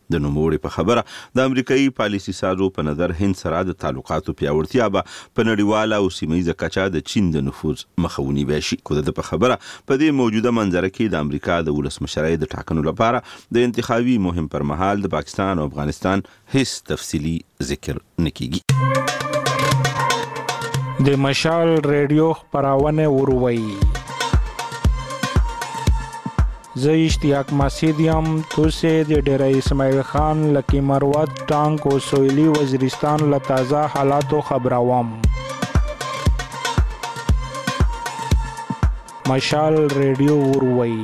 Speaker 2: د نوموړي په خبره د امریکایي پالیسي سازو په نظر هند سره د تعلقاتو پیاوړتیا به په نړیواله او سیمهییزه کچه د چین د نفوذ مخه ونیوی شي. خو د په خبره په دې موجوده منظره کې د امریکا د ولسمشرۍ د ټاکنو لپاره د انتخابي مهم پر مهال د پاکستان او افغانستان هیڅ تفصیلي ذکر نه کیږي.
Speaker 4: د مشال ریډیو خبرونه وروي زه اشتیاق مسعود یم. توسه د ډیره اسماعیل خان لکی مروت ټانک او سویلی وزیرستان له تازه حالاتو خبروم. مشال ریډیو وروي.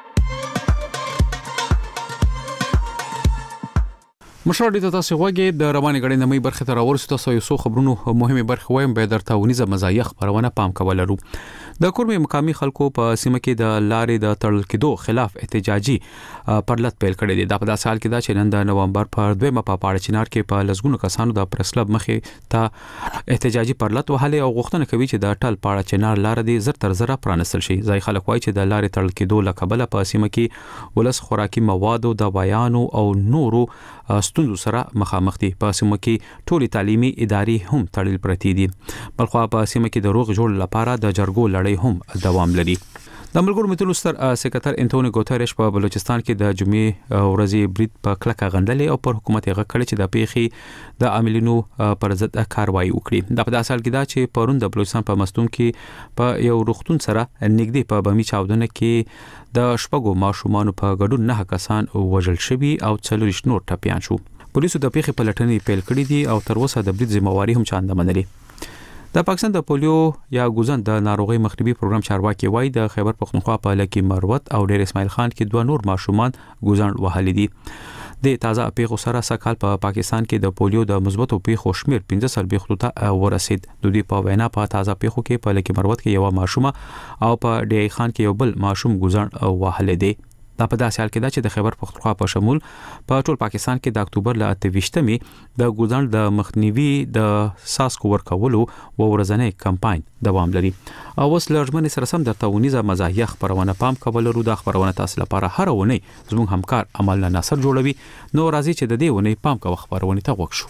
Speaker 1: مشال ډیټا تاسو وګورئ د رواني غړي نمې برخه تر اورسته تاسو یو څو خبرونو مهمه برخه وایم به درته ونیزه مزایخ خبرونه پام کول لرو. د کورمي مقامی خلکو په سیمه کې د لارې د تړل کېدو خلاف احتجاجي پرلط پیل کړی دی. د په داسې حال کې دا چې نن د نومبر پر دویمه په پاړه چنار کې په لسګونو کسانو د پریس کلب مخې ته احتجاجي پرلط وهلې او غوښتنه کوي چې د ټل پاړه چنار لار دې زر تر زر پرانستل شي. ځای خلک وایي چې د لارې تړل کېدو لکبله په سیمه کې ولس خوراکي موادو د بیانو او نورو ستونزو سره مخامخ دي. په سیمه کې ټولي تعلیمي ادارې هم تړل پرتې دي. بلخو په سیمه کې د روغ جوړ لپاره د جرګو لړۍ هم دوام لري. د ملګرو ملتونو ستر سکرټر انټونیو ګوتریش په بلوچستان کې د جمعې ورځې برید په کلکه غندلې او پر حکومت یې غږ کړی چې د پیښې د عاملینو پر ضد کاروایی وکړي. د په داسې حال کې دا چې پرون د بلوچستان په مستون کې په یو روغتون سره نږدې په بمی چاودنه کې د شپږو ماشومان په ګډون نه کسان وژل شوي او څلور نور ټپيان شو. پولیسو د پیښې پلټنې پیل کړې دي او تر اوسه د برید ذمہواری هم چا نه منلې. د پاکستان د پولیو یا ګوزن د ناروغي مخنیوي پروګرام چارواکي وای د خیبر پختونخوا په لکی مروت او ډیر اسماعیل خان کې دوه نور ماشومان ګوزن وهلي دي. د تازه پیښو سره سکهال په پاکستان کې د پولیو د مثبتو پیښو شمیر پنځه سل پیښو ته ورسید. د دې په وینا په تازه پیښو کې په لکی مروت کې یو ماشومه او په ډی خان کې یو بل ماشوم ګوزن وهلي دي. دا په داسې حال کې دا چې د خیبر پختونخوا په شمول په ټول پاکستان کې د اکتوبر ل اتهشتمې د ګوزن د مخنیوي د ساسکو ورکولو و ورځنی کمپاین دوام لري. او اوس لږمن سره سم د تاونیزه مزاحیه خبرونه پام کول ورو د خبرونه تاسو لپاره هر ونی زموږ همکار عمل ناصر جوړوي. نو راځي چې د دې ونی پام کوو خبرونه ته وښو.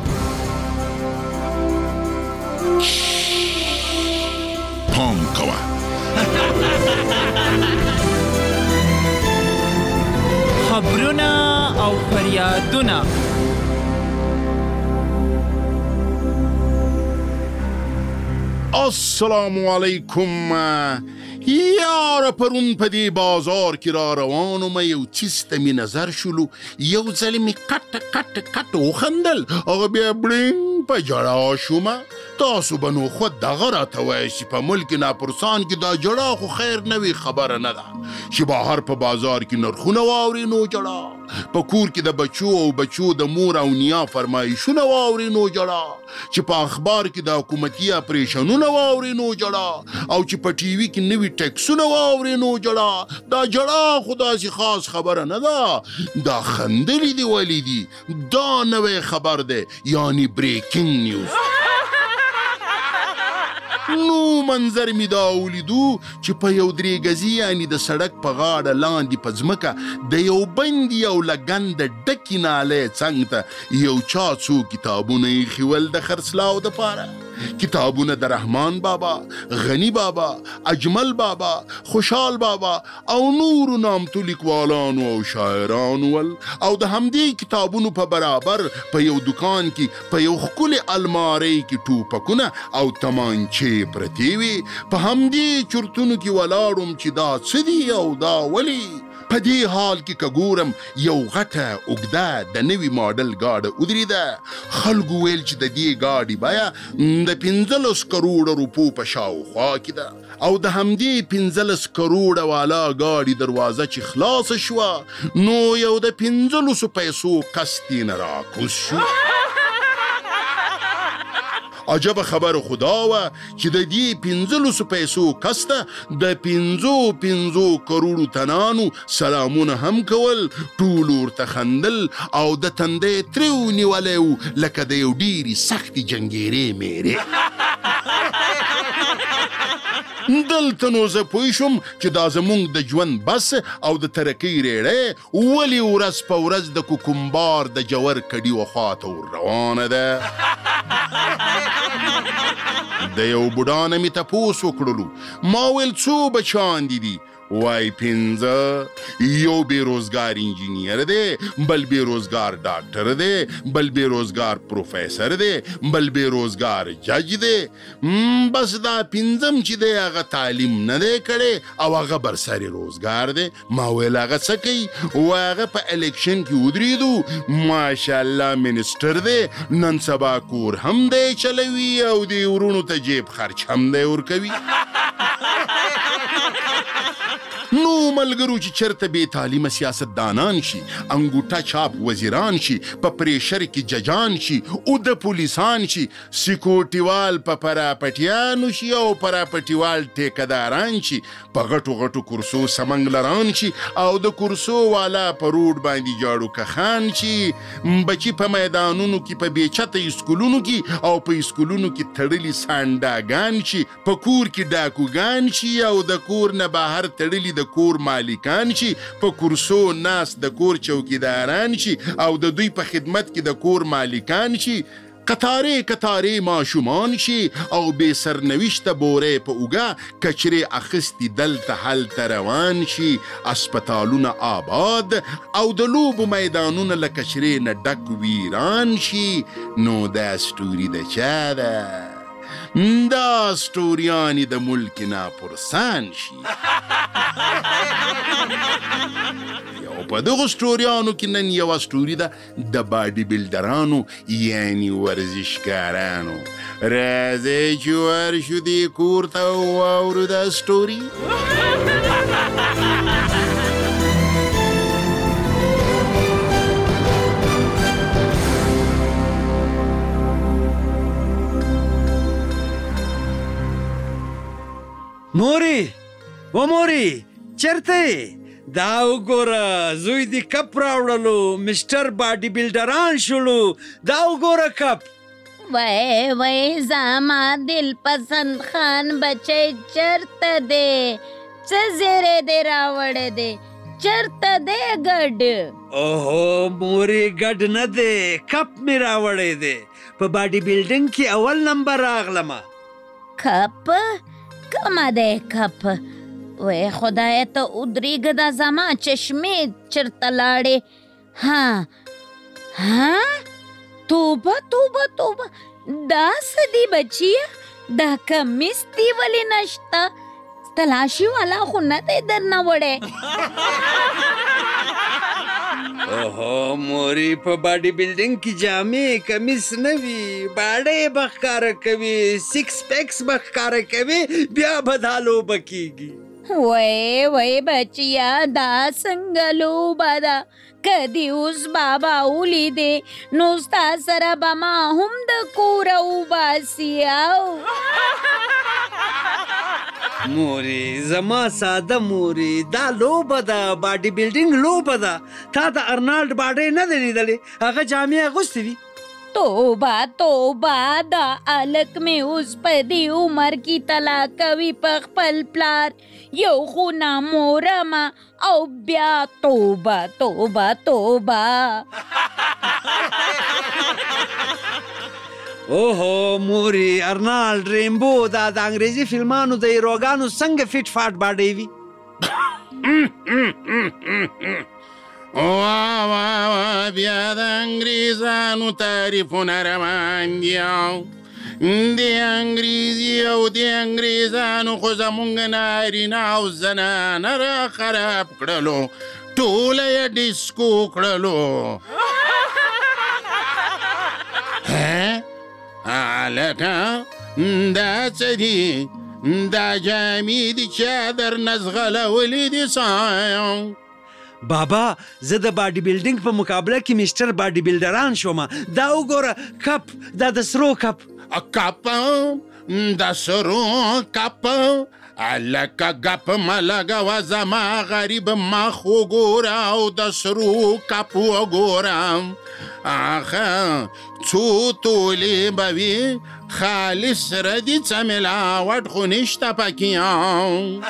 Speaker 6: پام کوه
Speaker 23: خبرونه او فریادونه
Speaker 6: السلام علیکم. یاره پرون په دې بازار کې را روانم یو چیز ته مې نظر شولو یو ځل مې کټ کټ کټ وخندل هغه بیا بړینګ په جړا شومه. تاسو به نو خود دغه راته وایئ چې په ملک ناپرسان کې دا جړا خو خیر نه وي خبره نه ده چې بهر په بازار کې نرخونه واوري نو جړا په کور کې د بچو او بچو د مور او نیا فرمایشونه واوري نو جړا چې په اخبار کې د حکومتي اپریشنونه واوري نو جړا او چې په ټي وي کې نوي ټیکسونه واوري نو جړا. دا جړا خو داسې خاص خبره نه ده دا خندلې دی ولی دي دا نوی خبر دی یعنی بریکینګ نیوز. نو منظر می دا ولیدو چې په یو درې غزي یعنی د سړک په غاړه لاندې په ځمکه د یو بند یو لګند ډکی ناله څنګه یو چا څو کتابونه خول د خرڅلاو د پاره. کتابونه د رحمان بابا، غنی بابا، اجمل بابا، خوشحال بابا او نور نامتو لیکوالانو او شاعرانو ول او د همدې کتابونو په برابر په یو دکان کې په یو ښکلې المارۍ کې ټوپکونه او تمانچې پرتې وي. په همدې چرتونو کې ولاړم چې دا څه دي او دا ولې. په دې حال کې که ګورم یو غټه اوږده د نوي ماډل ګاډه ودرېده. خلکو ویل چې د دې ګاډي بیه د پنځلس کروړه روپو په شاوخوا کې ده او د همدې پنځلس کروړه والا ګاډي دروازه چې خلاصه شوه نو یو د پنځلسو پیسو کس ترېنه راکوز شو. عجب خبر خدا وه چې د دې پنځلسو پیسو کس ته د پنځو پنځو کروړو تنانو سلامونه هم کول ټول ورته خندل او د تندی تریو نیولی و لکه د یو ډېرې سختې جنګیرې میرې. دلته نو زه پوه شوم چې دا زمونږ د ژوند بس او د ترقۍ ریړۍ ولې ورځ په ورځ د کوکمبار د جوور کډي و خواته ور روانه ده. د یو بوډا نه مې تپوس وکړلو، ما ویل څو بچان دي دي؟ وای پنځه. یو بیروزګار انجینیر دی، بل بیروزګار ډاکټر دی، بل بیروزګار پروفیسر دی، بل بیروزګار جج دی. بس دا پنځم چې دی هغه تعلیم نه دی کړی او هغه برسري روزګار دی. ما ویل هغه څه کوي؟ وای هغه په الیکشن کې ودرېدو، ماشاءالله منسټر دی، نن سبا کور هم دی چلوي او د ورونو ته جیب خرچ هم دی ورکوي. نو ملګرو چې چرته بې تعلیمه سیاستدانان شي، انګوټه چاپ وزیران شي، په پریشر کې ججان شي او د پولیسان شي، سیکورټیوال په پراپټیانو شي او پراپټیوال ټیکداران شي، په غټو غټو کرسو سمنګلران شي او د کرسو والا په روډ باندې جاړو کخان شي، بچي په میدانونو کې په بیچته اسکولونو کې او په اسکولونو کې تړلي سانډاګان شي، په کور کې ډاکوګان شي او د کور نه بهر تړلي د کور مالکان شي، په کرسو ناس د کور چوکیداران شي او د دوی په خدمت کې د کور مالکان شي، قطارې قطارې ماشومان شي او بې سرنوشته بورې په اوږه کچرې اخیستي دلته هلته روان شي، اسپتالونه آباد او د لوبو میدانونه له کچرې نه ډک ویران شي. نو دا ستوري د چا ده؟ دا ستوریانی د ملک ناپرسان شي. یو په دغه ستوریانو کې نن یوه ستوري ده د باډي بلډرانو یعنی ورزشکارانو. راځئ چې ورشو دې کور ته واورو دا ستوري.
Speaker 7: موري و موري چرته دا وګوره زوی دی کپ راوړلو، مستر باډي بلډران شولو، دا وګوره کپ.
Speaker 8: وای وای زما دل پسند خان بچی چرته دی؟ څه زیری دی راوړی دی؟ چرته دی ګډ؟
Speaker 7: اوهو موري ګډ نه دی، کپ مې راوړی دی. په باډي بلډینګ کې اول نمبر راغلمه.
Speaker 8: کپ؟ کمه دی کپ؟ وای خدای ته ودرېږه، دا زما چشمې چرته لاړې. ها ها توبه توبه توبه، دا څه دی بچیه؟ دا کمیس دی ولې نشته؟ تلاشي والا خو نه دی درنه وړی.
Speaker 7: اوهو موري په باډي بلډینګ کې جامې کمیس نه وي، باډۍ به ښکاره کوي، سکس پیکس به ښکاره کوي، بیا به دا لوبه کېږي.
Speaker 8: وای وای بچیا دا څنګه لوبه ده؟ که دې اوس بابا ولیدې نو ستا سره به ما هم د کوره وباسي. او
Speaker 7: موري زما ساده موري، دا لوبه ده، باډي بلډینګ لوبه ده. تا د ارنالډ باډۍ نه دی لیدلی؟ هغه جامې اغوستې وي.
Speaker 8: توبه توبه، دا الک مې اوس په دې عمر کې طلاق کوي په خپل پلار، یو خو نامورمه او بیا توبه توبه توبه.
Speaker 7: اوهو موري ارنالډ ریمبو دا د انګریزي فلمانو د هیروګانو څنګه فټ فاټ باډۍ وي.
Speaker 6: واه واه واه بیا د انګریزانو تعریفونه روان دي، د انګریزي او د انګریزانو خو زمونږ نارینه او زنانه را خراب کړلو، ټوله یې ډیسکو کړلو. هلکه دا څه دي؟ دا جامې دي چا درنه ځغلولې دي سایو؟
Speaker 7: بابا زه د باډي بلډینګ په مقابله کې مستر باډي بلډران شوم. دا وګوره کپ، دا د سرو کپ.
Speaker 6: کپ د سرو کپ لکه ګپ مه لګوه زما غریب مخ وګوره او د سرو کپ وګوره آخه څو تولې به وي خالص ردي څه ملاوټ خو نشته پکې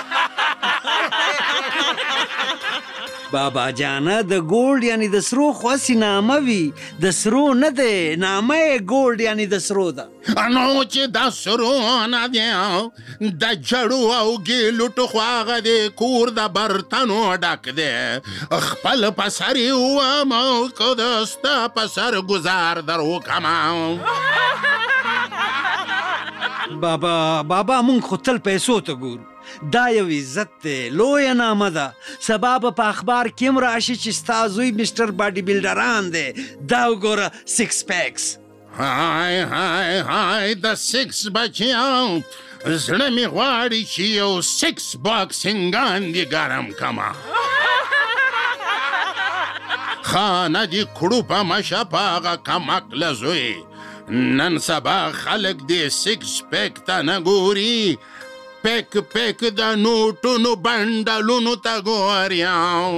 Speaker 7: بابا جانا د ګولډ یعنی د سرو خواسي نامه وي د سرو نه دی نامه یې ګولډ یعنی د سرو ده
Speaker 6: نو چې د سرو نه دی د جړو او ګیلو ټخواغه دی کور د برتنو ډک دی خپل په سر یې ووم او که د ستا په سر ګزار در وکړم
Speaker 7: بابا بابا مونږ خو تل پیسو ته ګورو دا یو عزت دی لویه نامه ده سبا به په اخبار کې هم راشي چې ستا زوی مسټر باډي بلډران دی دا وګوره سکس پیکس
Speaker 6: هاي هاي هاي د سکس بچیان زړه مې غواړي چې یو سکس باکسینګان دې ګرم کما خانه دې کړو په مشه په هغه کمکله زوی نن سبا خلک دې سکس پیک ته نه ګوري پیک پیک د نوټونو بنډلونو ته ګوري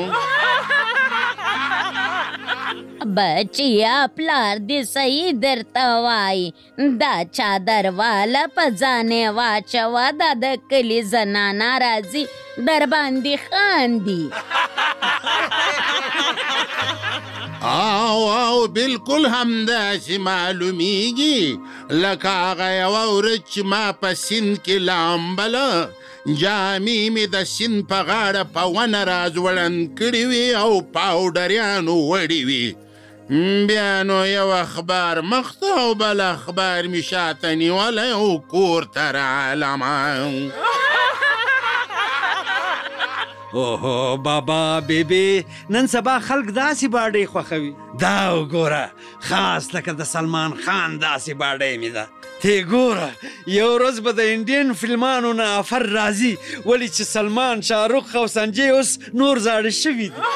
Speaker 8: بچیا پلار دې صحیح درته وای دا چادر والا په ځانې واچوه دا د کلي زنانه راځي در باندې خاندي
Speaker 6: او او بالکل همداسې معلومیږي لکه هغه یوه ورځ چې ما په سیند کې لامبله جامې مې د سیند په غاړه په ونه راځوړند کړي وي او پاوډریانو وړي وي بیا نو یو اخبار مخته او بل اخبار مې شاته نیولی او کور ته رالمه
Speaker 7: اوهو بابا بیبي نن سبا خلک داسې باډۍ خوښوي دا وګوره خاص لکه د سلمان خان داسې باډۍ مې ده ته ګوره یو ورځ به د انډین فلمانو نه افر راځي ولې چې سلمان شاهرخ او سنجي اوس نور زاړه شوي دي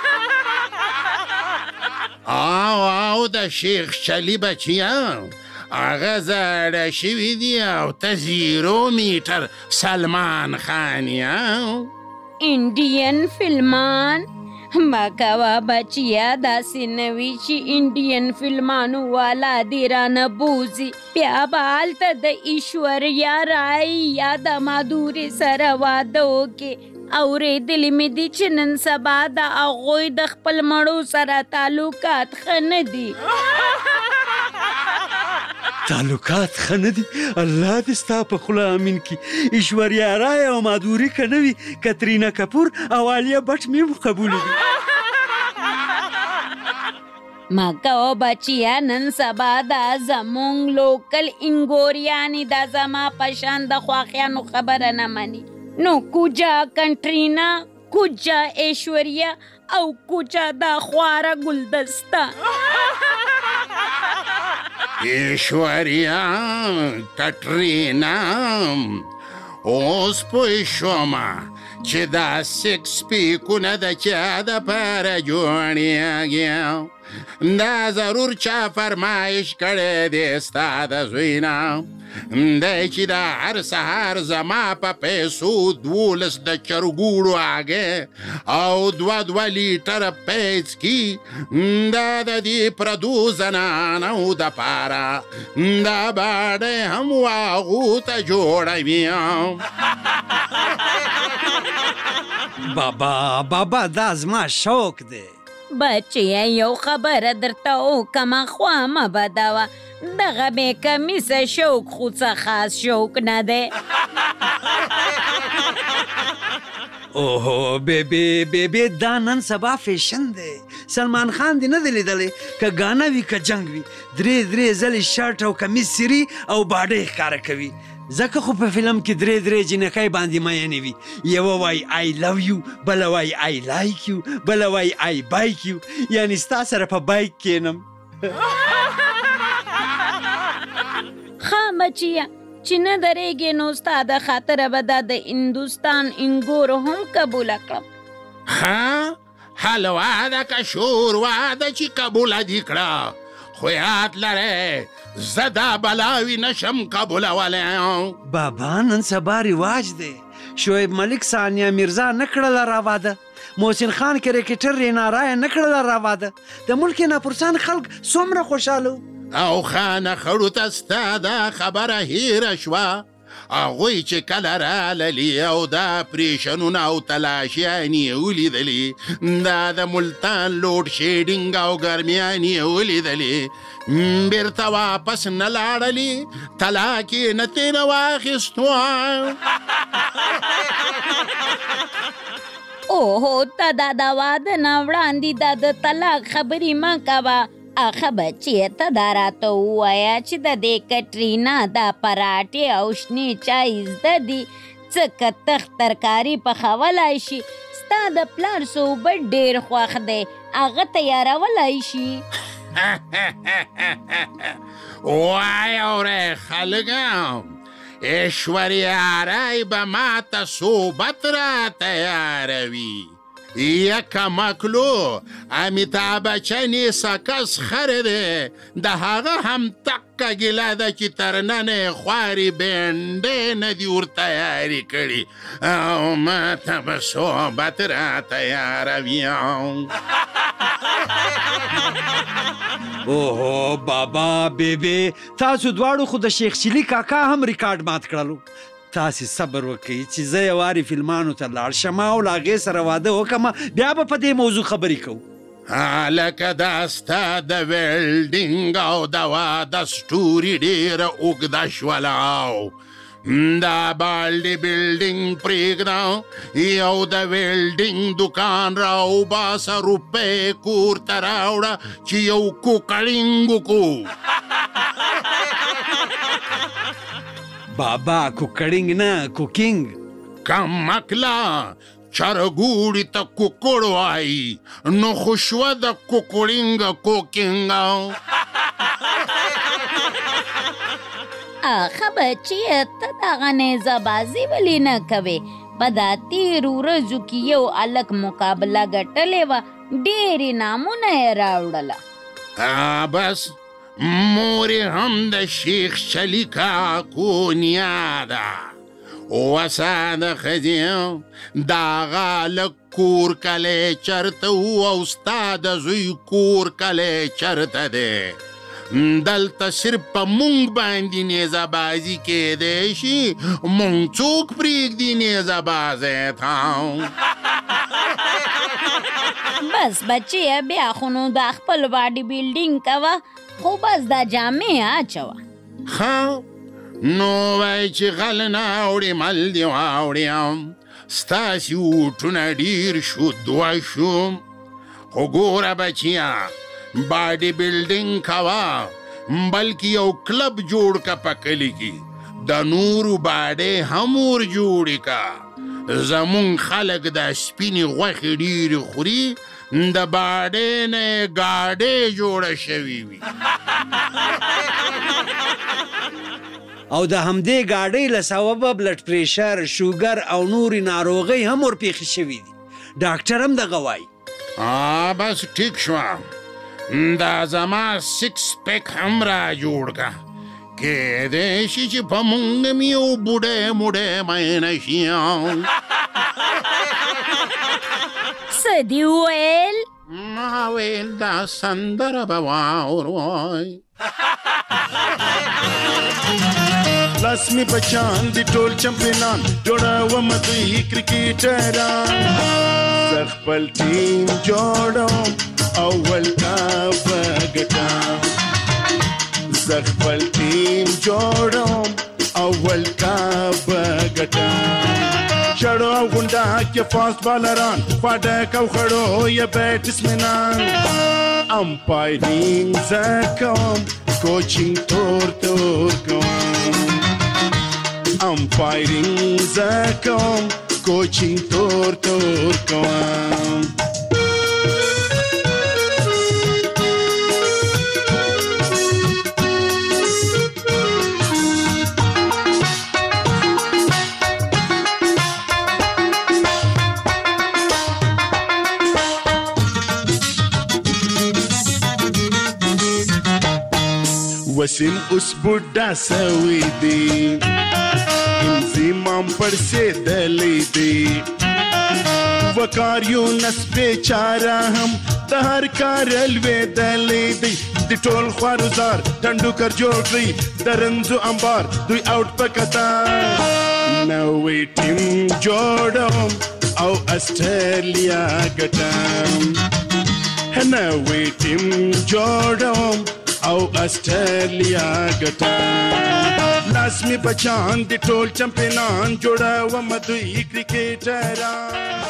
Speaker 6: او او د شیخ چلی بچیان هغه زاړه شوي دي او ته زیرو میټر سلمان خان یې
Speaker 8: انډین فلمان ما کوه بچیا داسې نه وي چې انډین فلمانو والا دې رانه بوځي بیا به هلته د ایشوریا رای یا د مادورې سره واده وکړې اورېدلې مې دي چې نن سبا د هغوی د خپل مړو سره تعلقات ښه نه دي
Speaker 7: تعلقات ښه نه دي الله دې ستا په خوله امین کړي ایشوریا رای او مادوري که نه وي کترینا کپور او عالیه بټ مې هم قبوله دي
Speaker 8: ما کوه بچیا نن سبا دا زمونږ لوکل انګوریانې دا زما په شان د خواښیانو خبره نه مني نو کوجا کنټرینا کوجا ایشوریا او کوجا دا خواره ګلدسته
Speaker 6: ایشوریا کټرینا اوس پوه شومه چې دا سکس پیکونه د چا دپاره جوړېږي دا ضرور چا فرمایش کړی دی ستا د زوی نه دی چې دا هر سهار زما په پیسو دولس د چرګوړو هګۍ او دوه دوه لیټره پیس کي دا د دې پردو زنانو دپاره دا باډۍ هم واغو ته جوړوي
Speaker 7: بابا بابا دا زما شوق دی
Speaker 8: بچیا یو خبره درته وکمه خوا مه بدوه دغه بې کمیسه شوق خو څه خاص شوق نه دی
Speaker 7: اوهو بیبي بیبي دا نن سبا فیشن دی سلمان خان دې نه دی لیدلی که ګانا وي که جنګ وي درې درې ځلې شرټ او کمیس سیري او باډۍ ښکاره کوي ځکه خو په فلم کې درې درې جنکۍ باندې مینې وي یوه وایي آی لو یو بله وایي آی لایک یو بله وایي آی بایک یو یعنی ستا سره په بایک کینم
Speaker 8: ښه بچیه چې نه درېږې نو ستا د خاطره به دا د هندوستان انګور هم قبوله کړم
Speaker 6: ښه حلوا ده که شوروا ده چې قبوله دې کړه خو یاد لرې زه دا بلاوي نشم قبولولی
Speaker 7: بابا نن سبا رواج دی شعیب ملک ثانیه میرزا نه کړله راواده، محسن خان کرکټر رینا رای نه کړله راواده. د ملک ناپرسان خلک څومره خوشحاله
Speaker 6: او خانه خړو ته ستا دا خبره هیره شوه. هغوی چې کله راللي او دا پریشنونه او تلاشیانې یې ولیدلي، دا د ملتان لوډ شیډینګ او ګرمیانې یې ولیدلي، بیرته واپس نه لاړلي، طلاق یې نه ترېنه واخیستو.
Speaker 8: اوهو ته دا د واده نه وړاندې دا د طلاق خبرې مه کوه. اخه بچیه ته دا راته ووایه چې د دې کټرینا دا پراټې او شنې چای زده دي، څه کتخ ترکاري پخولی شي، ستا د پلار صحبت ډېر خوښ دی، هغه تیارولی شي.
Speaker 6: وای اورې خلکم، ایشوریا رای به ماته صحبت را تیاروي. یکه مکلو امیتاب بچن یې سکس خره دی، د هغه هم تقه ګیله ده چې تر ننه خوارې بینډۍ نه دي ور تیارې کړي او ماته به صحبت را تیاروي.
Speaker 7: اوهو بابا بیبي، تاسو دواړو خو د شیخ چلی کاکا هم ریکارډ مات کړلو. تاسې صبر وکړئ چې زه یو وارې فلمانو ته لاړ شم او له هغې سره واده وکړم، بیا به په دې موضوع خبرې کوو.
Speaker 6: هلکه دا ستا د ویلډینګ او د واده سټوري ډېره اوږده شوله او دا بالډي بلډینګ پرېږده، یو د ویلډینګ دکان راوباسه، روپۍ کور ته راوړه چې یو کوکړینګ وکړو.
Speaker 7: بابا کوکړینګ نه کوکینګ.
Speaker 6: کم مکلا چرګوړي ته کوکړ وایي، نو خو شوه د کوکړینګ کوکینګ.
Speaker 8: اخه بچیه ته دغه نیزه بازي ولې نه کوې؟ په دا تېرو ورځو کې یو هلک مقابله ګټلې وه، ډېرې نامونه یې راوړله.
Speaker 6: بس مور هم د شیخ چلی کاکو نیا ده، وسه د ښځې دغه هلک کور کلی چرته و او ستا د زوی کور کلی چرته دی. دلته صرف په مونږ باندې نیزه بازي کیدی شي، مونږ څوک پرېږدي نیزه بازی ته؟
Speaker 8: بس بچیه بیا خو نو دا خپل باډي بلډینګ کوه، خو بس دا جامې اچوه.
Speaker 6: ښه نو وای چې غل نه اوړې مل دې واوړیم، ستاسې اوټونه ډېر شو دوه شو، خو ګوره بچیه باډي بلډینګ کوه، بلکې یو کلب جوړ که په کلي کې، د نورو باډۍ هم ور جوړې که. زمونږ خلک د سپینې غوښې ډېرې خوري، د باډۍ نه یې ګاډۍ جوړه شوې وي.
Speaker 7: او د همدې ګاډۍ له سببه بلډ پریشر، شوګر او نورې ناروغۍ هم ورپېښې شوي دي. ډاکټر هم دغه وایي.
Speaker 6: بس ټیک شوه، دا زما سکس پیک هم را جوړ که، کیدی شي چې په مونږ مې یو بوډۍ موډۍ مینه شي.
Speaker 8: څه دې وویل؟
Speaker 6: ما ویل دا سندره به واوروئ. لاس می بچان دی ټول چمپینان، جوړوم دوی کرکټران، زه خپل ټیم جوړوم اول کپ ګټم، زه خپل ټیم جوړوم اول کپ ګټم. شړو او غونډه کې فاست بالران، خواډک او خړو یې بیټسمنان، امپایرینګ زه کوم، کوچینګ تور تور کوم، امپایرینګ زه کوم، کوچینګ تور تور کوم. وسیم اوس بوډا سوي دي، انځي امام پړسېدلی دی وقار یونس بیچاره هم د هر کار لوېدلی دی د ټول خوارزار ټنډوکر جوړ کړئ د رنځو انبار دوی اوټ په کتار نوی ټیم جوړوم او استرالیا ګټم نوی ټیم جوړوم او استرالیا ګټم لاس می بچان د ټول چمپیانان جوړوم دوی کرکټران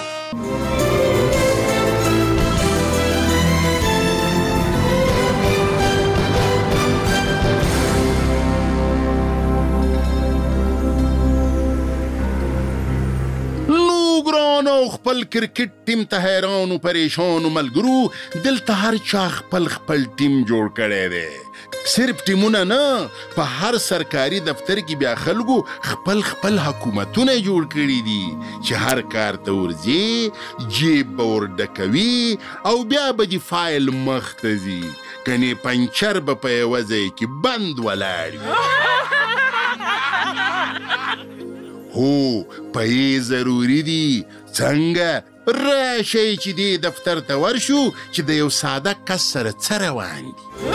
Speaker 6: ګرانو خپل کرکټ ټیم ته حیرانو پریشانو ملګرو دلته هر چا خپل خپل ټیم جوړ کړی دی صرف ټیمونه نه په هر سرکاري دفتر کې بیا خلکو خپل خپل حکومتونه جوړ کړي دي چې هر کار ته ورځي جیب به ورډکوي او بیا به د فایل مخ ته ځي کنې پنچر به په یوه ځای کې بند ولاړ وي هو پې ضروري دي څنګه راشئ چې دې دفتر ته ورشو چې د یو ساده کس سره څه روان دي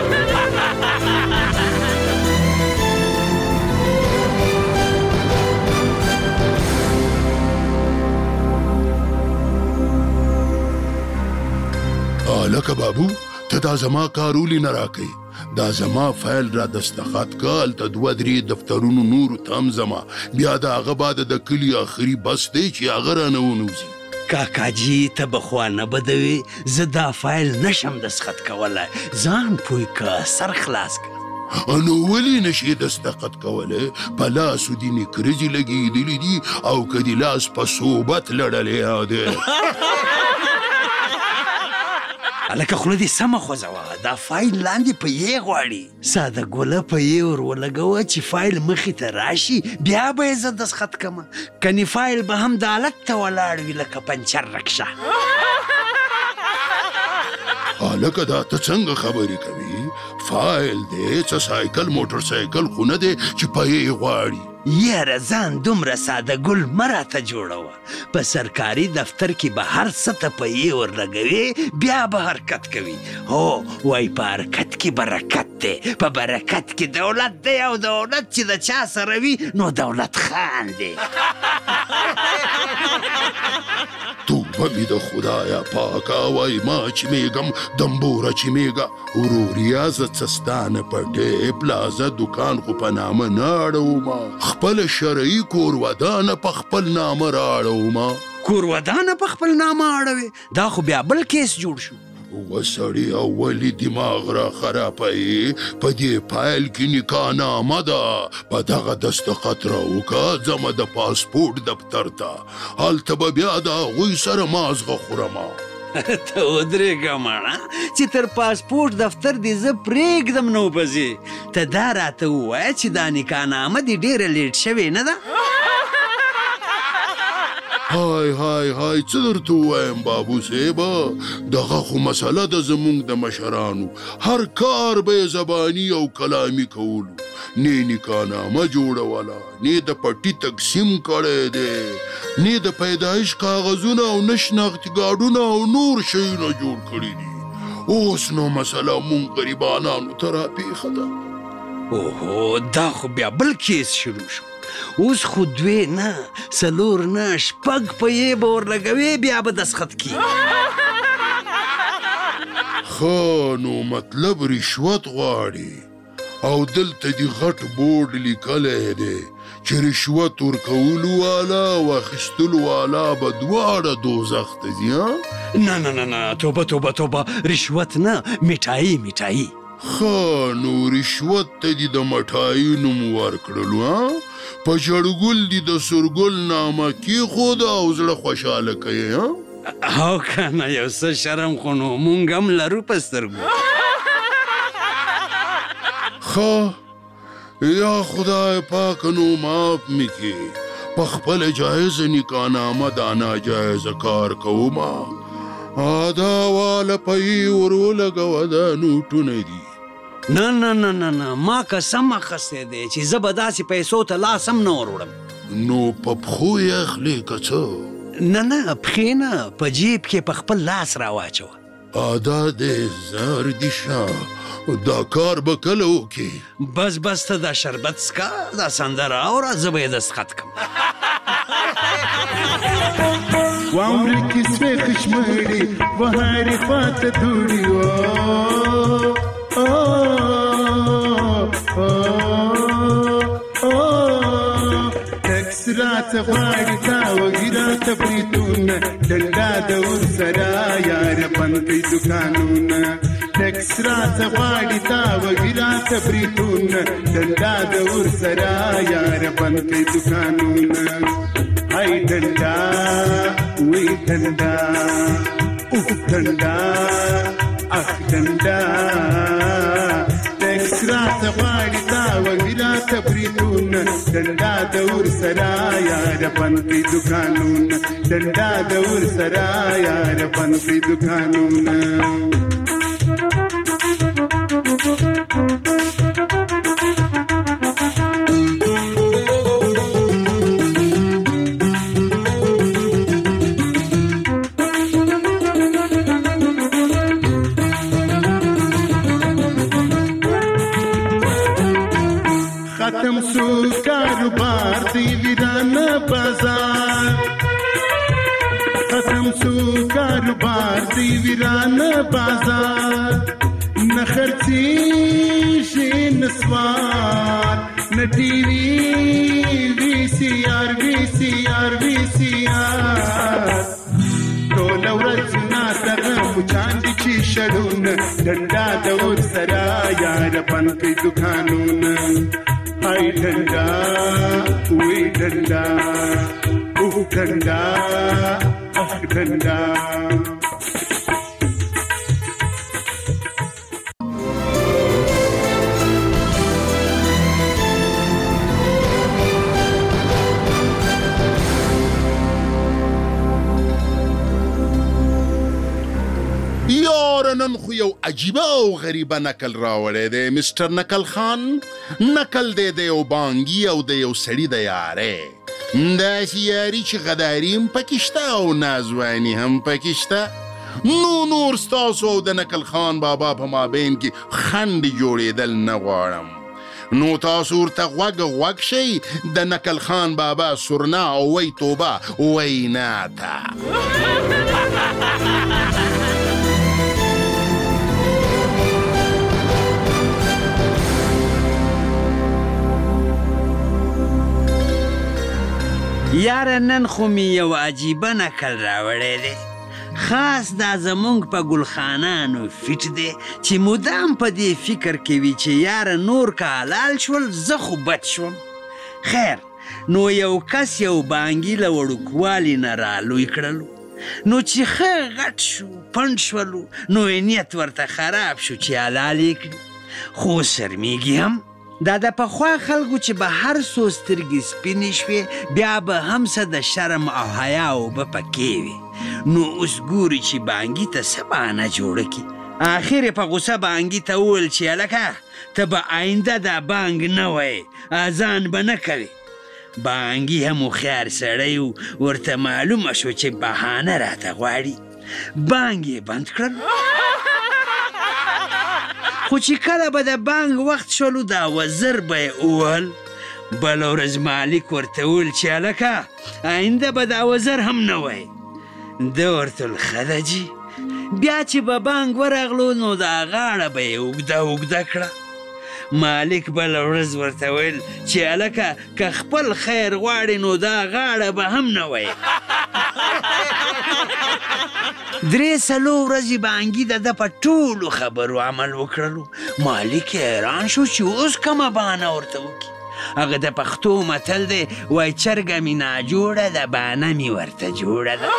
Speaker 6: لکه بابو ته دا زما کارولی نه راکوي دا زما فایل را دستخط کال ته دوه درې دفترونو نورو تم زما بیا د هغه بعد د کلي آخري بس دی چې هغه رانه ونوځي
Speaker 7: کاکاجي ته بخوا نه بدوي زه دا فایل نشم دستخط کولی ځان پوی که سر خلاص که
Speaker 6: نو ولې نشي دستخط کولی په لاسو دې نکرزې لګېدلي دي او که د لاس په صوبت لړلی دی
Speaker 7: لکه خوله دې سمه خوځوه دا فایل لاندې په یې غواړي ساده ګوله په یې ور ولګوه چې فایل مخې ته راشي بیا به یې زه دستخط کمه کنې فایل به هم د حالت ته ولاړ وي لکه پنچر رکشه
Speaker 6: هلکه دا ته څنګه خبرې کوي فایل دی څه سایکل موټر سایکل خو نه دی چې په یې غواړي
Speaker 7: یاره ځان دومره ساده ګل مه راته جوړوه په سرکاري دفتر کې به هر څه ته په یې ورلګوې بیا به حرکت کوي هو وایي په حرکت کې برکت دی په برکت کې دولت دی او دولت چې د چا سره وي نو دولت خان دی
Speaker 6: توبه می د خدایا پاکه وای ما چې میږم دمبوره چې میږه وروریا زه څه ستا نه پټې پلازه دکان خو په نامه نه اړومه خپل شرعي کور ودانه په خپل نامه راړومه
Speaker 7: کور ودانه په خپل نامه اړوې دا خو بیا بل کیس جوړ شو
Speaker 6: وسړي اولي دماغ را خرابوي په دې فایل کې نکاح نامه ده په دغه دستخط راوکړه ځمه د پاسپورټ دفتر ته هلته به بیا د هغوی سره مازغه خورمه
Speaker 7: ته ودرېږه ماړه چې تر پاسپورټ دفتر دې زه پرېږدم نو به ځې ته دا راته ووایه چې دا نکاح نامه دې ډېره لیټ شوې نه ده
Speaker 6: های های های څه درته ووایم بابو صاحبه دغه خو مسله ده زموږ د مشرانو هر کار به یې زباني او کلامي کولو نه نکاحنامه جوړوله نه د پټي تقسیم کړی دی نه د پیدایش کاغذونه او نه شناختي کارډونه او نور شیونه جوړ کړي دي اوس نو مسله مونږ غریبانانو ته راپېښه ده
Speaker 7: اوهو دا خو بیا بل کیس شروع شو اوس خو دوی نه څلور نه شپږ په یې به ورلګوې بیا به دستخط کړي
Speaker 6: ښه نو مطلب رشوت غواړي او دلته دې غټ بورډ لیکلی دی چې رشوت ورکولو والا او اخیستلو والا به دواړه دوزخ ته ځي
Speaker 7: نه نه نه نه توبه توبه توبه رشوت نه میټایي میټایي
Speaker 6: ښه نو رشوت ته دې د مټایي نوم ورکړلو په جړګل دې د سورګل نامه کېښوده او زړه خوشحاله کوي
Speaker 7: او که نه یو څه شرم خو نو مونږ هم لرو په سترګو
Speaker 6: ښه یا خدای پاک نو معاف مې کړي په خپله جایزه نکاحنامه دا ناجایزه کار کومه دا واله پهیې ور ولګوه دا نوټونه دي
Speaker 7: نه نه نه نه نه ما قسم اخیستی دی چې زه به داسې پیسو ته لاس هم نه ور وړم
Speaker 6: نو په پښو یې اخلي که څه؟
Speaker 7: نه نه پښې نه، په جیب کې په خپل لاس راواچوه.
Speaker 6: ادا دې زر دي شه، دا کار به کله وکړي؟
Speaker 7: بس بس ته دا شربت څکه، دا سندره اوره، زه به یې دستخط کړم.
Speaker 5: واورې کیسې خشمړې بهارې خواته دوړې ټکس راته غواړي تا وږي راته بریتونه ډنډا د ورسره یاره بند کړي دوکانونه ټکس راته غواړي تا وږي راته بریتونه ډنډا د ورسره یاره بند کړي دوکانونه هاي ډنډا وی ډنډا اوف ډنډا اخ ډنډا ټکس راته غواړي تا وږي راته بریتونه ډنډا د ورسره یاره بند کړي دوکانونه ډنډا د ورسره یاره بند کړي دوکانونه ختم سو کاروبار دی ویرانه بازار ختم سو کاروبار دی ویرانه بازار نه خرڅیږي نسوار نه ټي وي وي سي آر وي سي آر وي سي آر ټول ورځ ناڅغه مچان دي چې شړونه ډنډا د ورسره یاره بند کړي دوکانونه هاي ډنډا وی ډنډا اوه ډنډا اخ ډنډا
Speaker 6: یاره نن خو یو عجیبه او غریبه نکل راوړی دی مستر نکل خان. نکل دی د یو بانګي او د یو سړي د یارۍ، داسې یاري چې غداري هم پکې شته او نازواني هم پکې شته. نو نور ستاسو او د نکل خان بابا په مابین کې خنډ جوړېدل نه غواړم، نو تاسو ورته غوږ غوږ شئ د نکل خان بابا سرنا او وی توبه وینا ته.
Speaker 7: یاره نن خو مې یو عجیبه نکل راوړی دی، خاص دا زمونږ په ګلخانانو فیټ دی چې مدام په دې فکر کوي چې یاره نور که حلال شول زه خو بد شوم. خیر نو یو کس یو بانګي له وړوکوالي نه رالوی کړلو، نو چې ښه غټ شو پنډ شولو نو یې نیت ورته خراب شو چې حلال یې کړي، خو شرمیږي هم. دا د پخوا خلکو چې به هر څو سترګې سپینې شوې بیا به هم څه د شرم او حیا اوبه پکې وي، نو اوس ګوري چې بانګي ته څه بهانه جوړه کړي. اخر یې په غوسه بانګي ته وویل چې هلکه ته به آینده دا بانګ نه وایې، اذان به نه کوې. بانګي هم هوښیار سړی و، ورته معلومه شو چې بهانه راته غواړي، بانګ یې بند کړل. خو چې کله به د بانګ وخت شولو دا وزر به یې ووهل، بله ورځ مالک ورته وویل چې هلکه آینده به دا وزر هم نه وایې. ده ورته ویل ښه ده جي. بیا چې به بانګ ورغلو نو دا غاړه به یې اوږده اوږده کړه. مالک بله ورځ ورته ویل چې هلکه که خپل خیر غواړې نو دا غاړه به هم نه وایې. درې څلور ورځې بانګي د ده په ټولو خبرو عمل وکړلو. مالک حیران شو چې اوس کومه بهانه ورته وکړي. هغه د پښتو متل دی وایي چرګه مې ناجوړه ده بهانه مې ورته جوړه ده.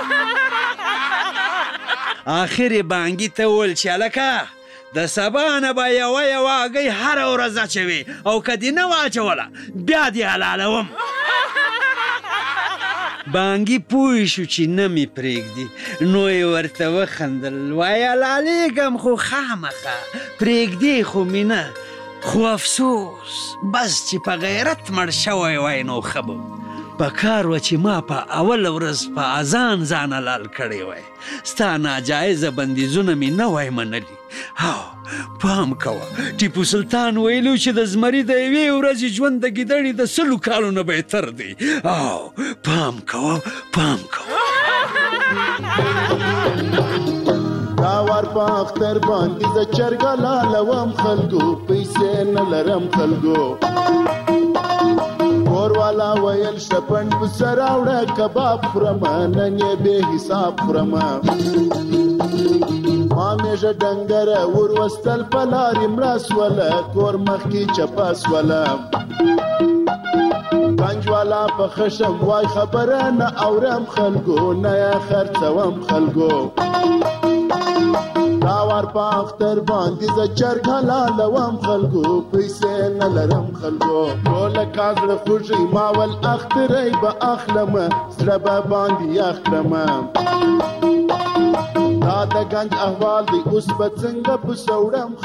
Speaker 7: آخر یې بانګي ته وویل چې هلکه د سبا نه به یوه یوه هګۍ هره ورځ اچوې او که دې نه واچوله بیا دې حلالوم. بانګي پوه شو چې نه مې پرېږدي، نو یې ورته وخندل، وایي حلالېږم خو خامخا پرېږدې خو مې نه، خو افسوس بس چې په غیرت مړ شوی وای نو ښه به. په کار و چې ما په اول ورځ په اذان ځان حلال کړی وای. ستا ناجایزه بندیزونه مې نه وای منلي. او پام کوه ټیپو سلطان ویلو چې د زمري د یوې ورځې ژوند د ګیدړې د سلو کالو نه بهتر دی. او پام کوه پام کوه
Speaker 5: دا وار په اختر باندې د چرګه لالوم خلکو پیسې نه لرم خلکو کور والا ویل شپن په سر راوړه کباب خورم نن یې بې حساب خورم ما مېژه ډنګره ور وستل په لارې مړه سوله کور مخکې چپه سوله پنج والا په خشم وای خبره نه اورم خلکو نه یې خرڅوم خلکو دا وار په اختر باندې زه چرګ حلالوم خلکو پیسې نه لرم خلکو ټوله کاږړه خوږی ما ول اختری به اخلم زړه به باندې اخلم دا د ګنج احوال دی اوس به څنګه په سوړم